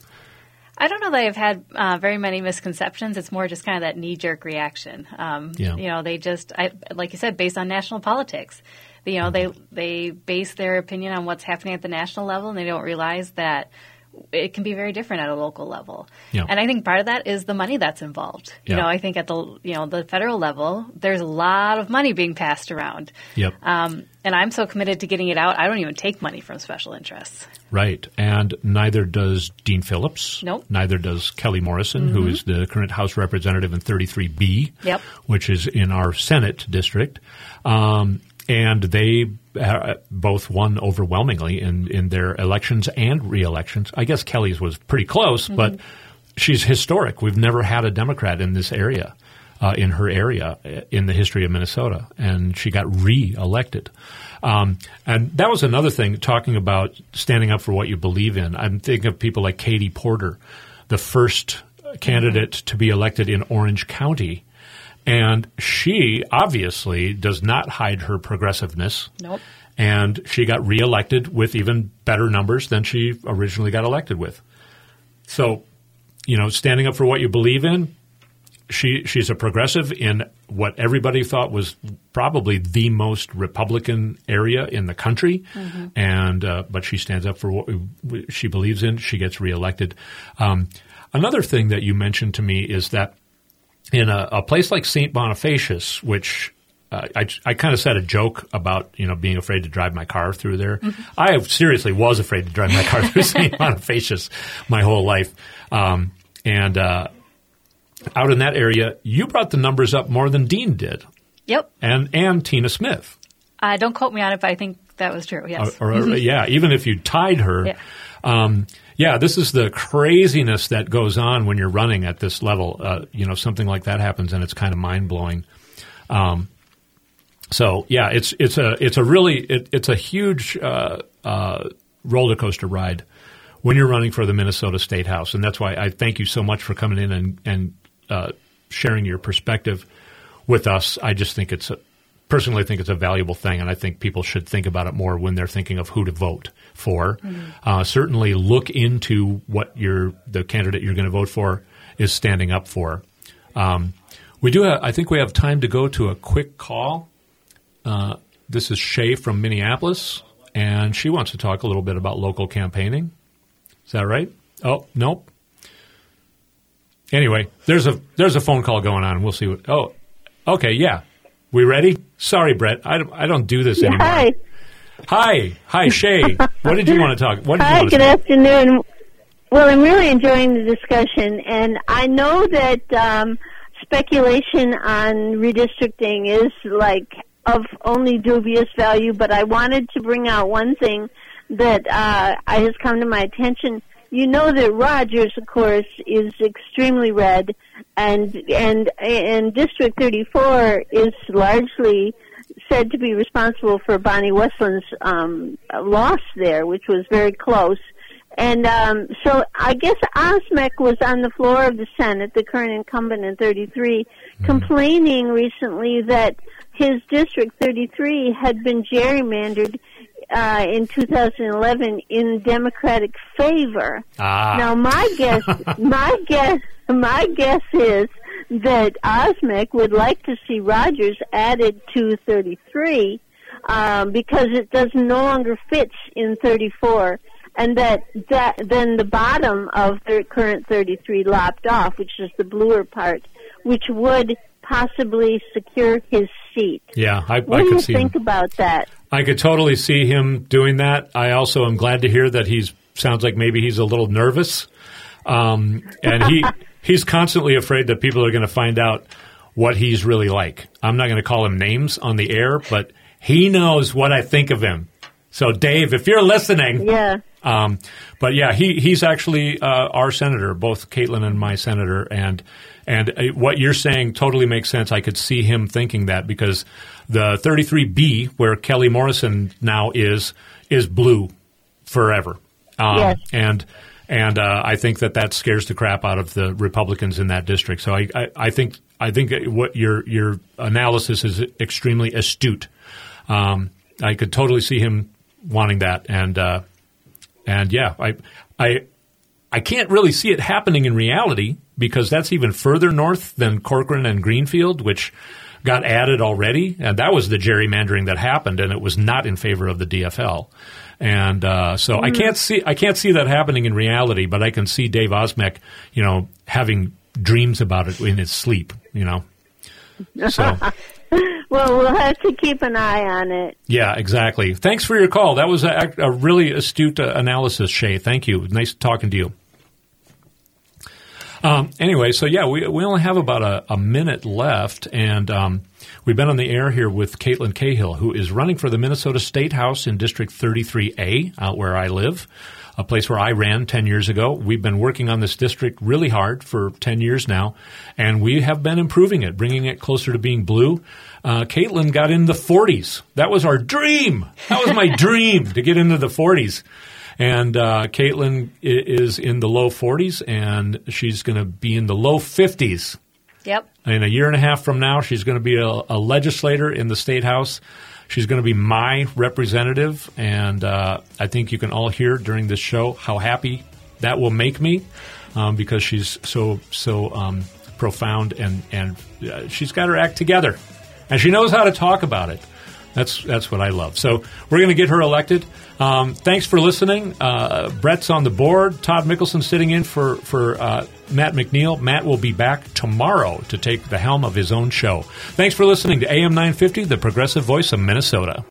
I don't know that I've had uh, very many misconceptions. It's more just kind of that knee-jerk reaction. Um, yeah. You know, they just, I, like you said, based on national politics. You know, they they base their opinion on what's happening at the national level, and they don't realize that it can be very different at a local level. Yeah. And I think part of that is the money that's involved. Yeah. You know, I think at the you know the federal level, there's a lot of money being passed around. Yep. Um, and I'm so committed to getting it out, I don't even take money from special interests. Right. And neither does Dean Phillips. Nope. Neither does Kelly Morrison, Mm-hmm. who is the current House representative in thirty-three B, Yep. which is in our Senate district. Um, and they uh, both won overwhelmingly in, in their elections and re-elections. I guess Kelly's was pretty close, mm-hmm. but she's historic. We've never had a Democrat in this area, uh, in her area, in the history of Minnesota, and she got re-elected. Um, and that was another thing, talking about standing up for what you believe in. I'm thinking of people like Katie Porter, the first candidate to be elected in Orange County. And she obviously does not hide her progressiveness. Nope. And she got reelected with even better numbers than she originally got elected with. So, you know, standing up for what you believe in, she she's a progressive in what everybody thought was probably the most Republican area in the country, mm-hmm. and uh, but she stands up for what she believes in. She gets reelected. Um, another thing that you mentioned to me is that in a, a place like Saint Bonifacius, which uh, I, I kind of said a joke about, you know, being afraid to drive my car through there. Mm-hmm. I seriously was afraid to drive my car through Saint Bonifacius my whole life, um, and. Uh, Out in that area, you brought the numbers up more than Dean did. Yep. And and Tina Smith. Uh, don't quote me on it, but I think that was true, yes. Or, or, yeah, even if you tied her. Yeah. Um, yeah, this is the craziness that goes on when you're running at this level. Uh, you know, something like that happens, and it's kind of mind-blowing. Um, so, yeah, it's it's a it's a really it, it's a huge uh, uh, roller coaster ride when you're running for the Minnesota State House, and that's why I thank you so much for coming in and and uh, sharing your perspective with us. I just think it's a, personally think it's a valuable thing, and I think people should think about it more when they're thinking of who to vote for. Mm-hmm. Uh, certainly, look into what your the candidate you're going to vote for is standing up for. Um, we do. Have, I think we have time to go to a quick call. Uh, this is Shay from Minneapolis, and she wants to talk a little bit about local campaigning. Is that right? Oh, nope. Anyway, there's a there's a phone call going on. We'll see what. Oh, okay, yeah. We ready? Sorry, Brett. I, I don't do this anymore. Hi. Hi. Hi, Shay. What did you want to talk? What did Hi, you want to good say? afternoon. Well, I'm really enjoying the discussion, and I know that um, speculation on redistricting is like of only dubious value, but I wanted to bring out one thing that uh, has come to my attention. You know that Rogers, of course, is extremely red, and and and District thirty-four is largely said to be responsible for Bonnie Westland's um, loss there, which was very close. And um, so I guess Osmek was on the floor of the Senate, the current incumbent in thirty-three, mm-hmm. complaining recently that his District thirty-three had been gerrymandered Uh, in two thousand eleven in Democratic favor. Ah. Now, my guess, my guess, my guess is that Osmek would like to see Rogers added to thirty-three um, because it does no longer fits in thirty-four, and that that then the bottom of the current thirty-three lopped off, which is the bluer part, which would possibly secure his seat. Yeah, I, what I do could you see think him. about that? I could totally see him doing that. I also am glad to hear that he's sounds like maybe he's a little nervous, um, and he he's constantly afraid that people are going to find out what he's really like. I'm not going to call him names on the air, but he knows what I think of him. So, Dave, if you're listening, yeah. Um, but yeah, he he's actually uh, our senator, both Caitlin and my senator, and and uh, what you're saying totally makes sense. I could see him thinking that because the thirty-three B, where Kelly Morrison now is, is blue forever, um, yes. and and uh, I think that that scares the crap out of the Republicans in that district. So I, I, I think I think what your your analysis is extremely astute. Um, I could totally see him wanting that, and. Uh, And yeah, I, I, I can't really see it happening in reality because that's even further north than Corcoran and Greenfield, which got added already, and that was the gerrymandering that happened, and it was not in favor of the D F L. And uh, so mm-hmm. I can't see I can't see that happening in reality, but I can see Dave Osmek, you know, having dreams about it in his sleep, you know. So. Well, we'll have to keep an eye on it. Yeah, exactly. Thanks for your call. That was a, a really astute uh, analysis, Shay. Thank you. Nice talking to you. Um, anyway, so yeah, we we only have about a, a minute left, and um, we've been on the air here with Caitlin Cahill, who is running for the Minnesota State House in District thirty-three A, out where I live, a place where I ran ten years ago. We've been working on this district really hard for ten years now, and we have been improving it, bringing it closer to being blue. Uh, Caitlin got in the forties. That was our dream. That was my dream, to get into the forties. And uh, Caitlin is in the low forties, and she's going to be in the low fifties. Yep. In a year and a half from now, she's going to be a, a legislator in the State House. She's going to be my representative, and uh, I think you can all hear during this show how happy that will make me um, because she's so so um, profound, and and uh, she's got her act together, and she knows how to talk about it. That's that's what I love. So we're going to get her elected. Um, thanks for listening. Uh, Brett's on the board. Todd Mickelson sitting in for for uh, Matt McNeil. Matt will be back tomorrow to take the helm of his own show. Thanks for listening to A M nine fifty, the progressive voice of Minnesota.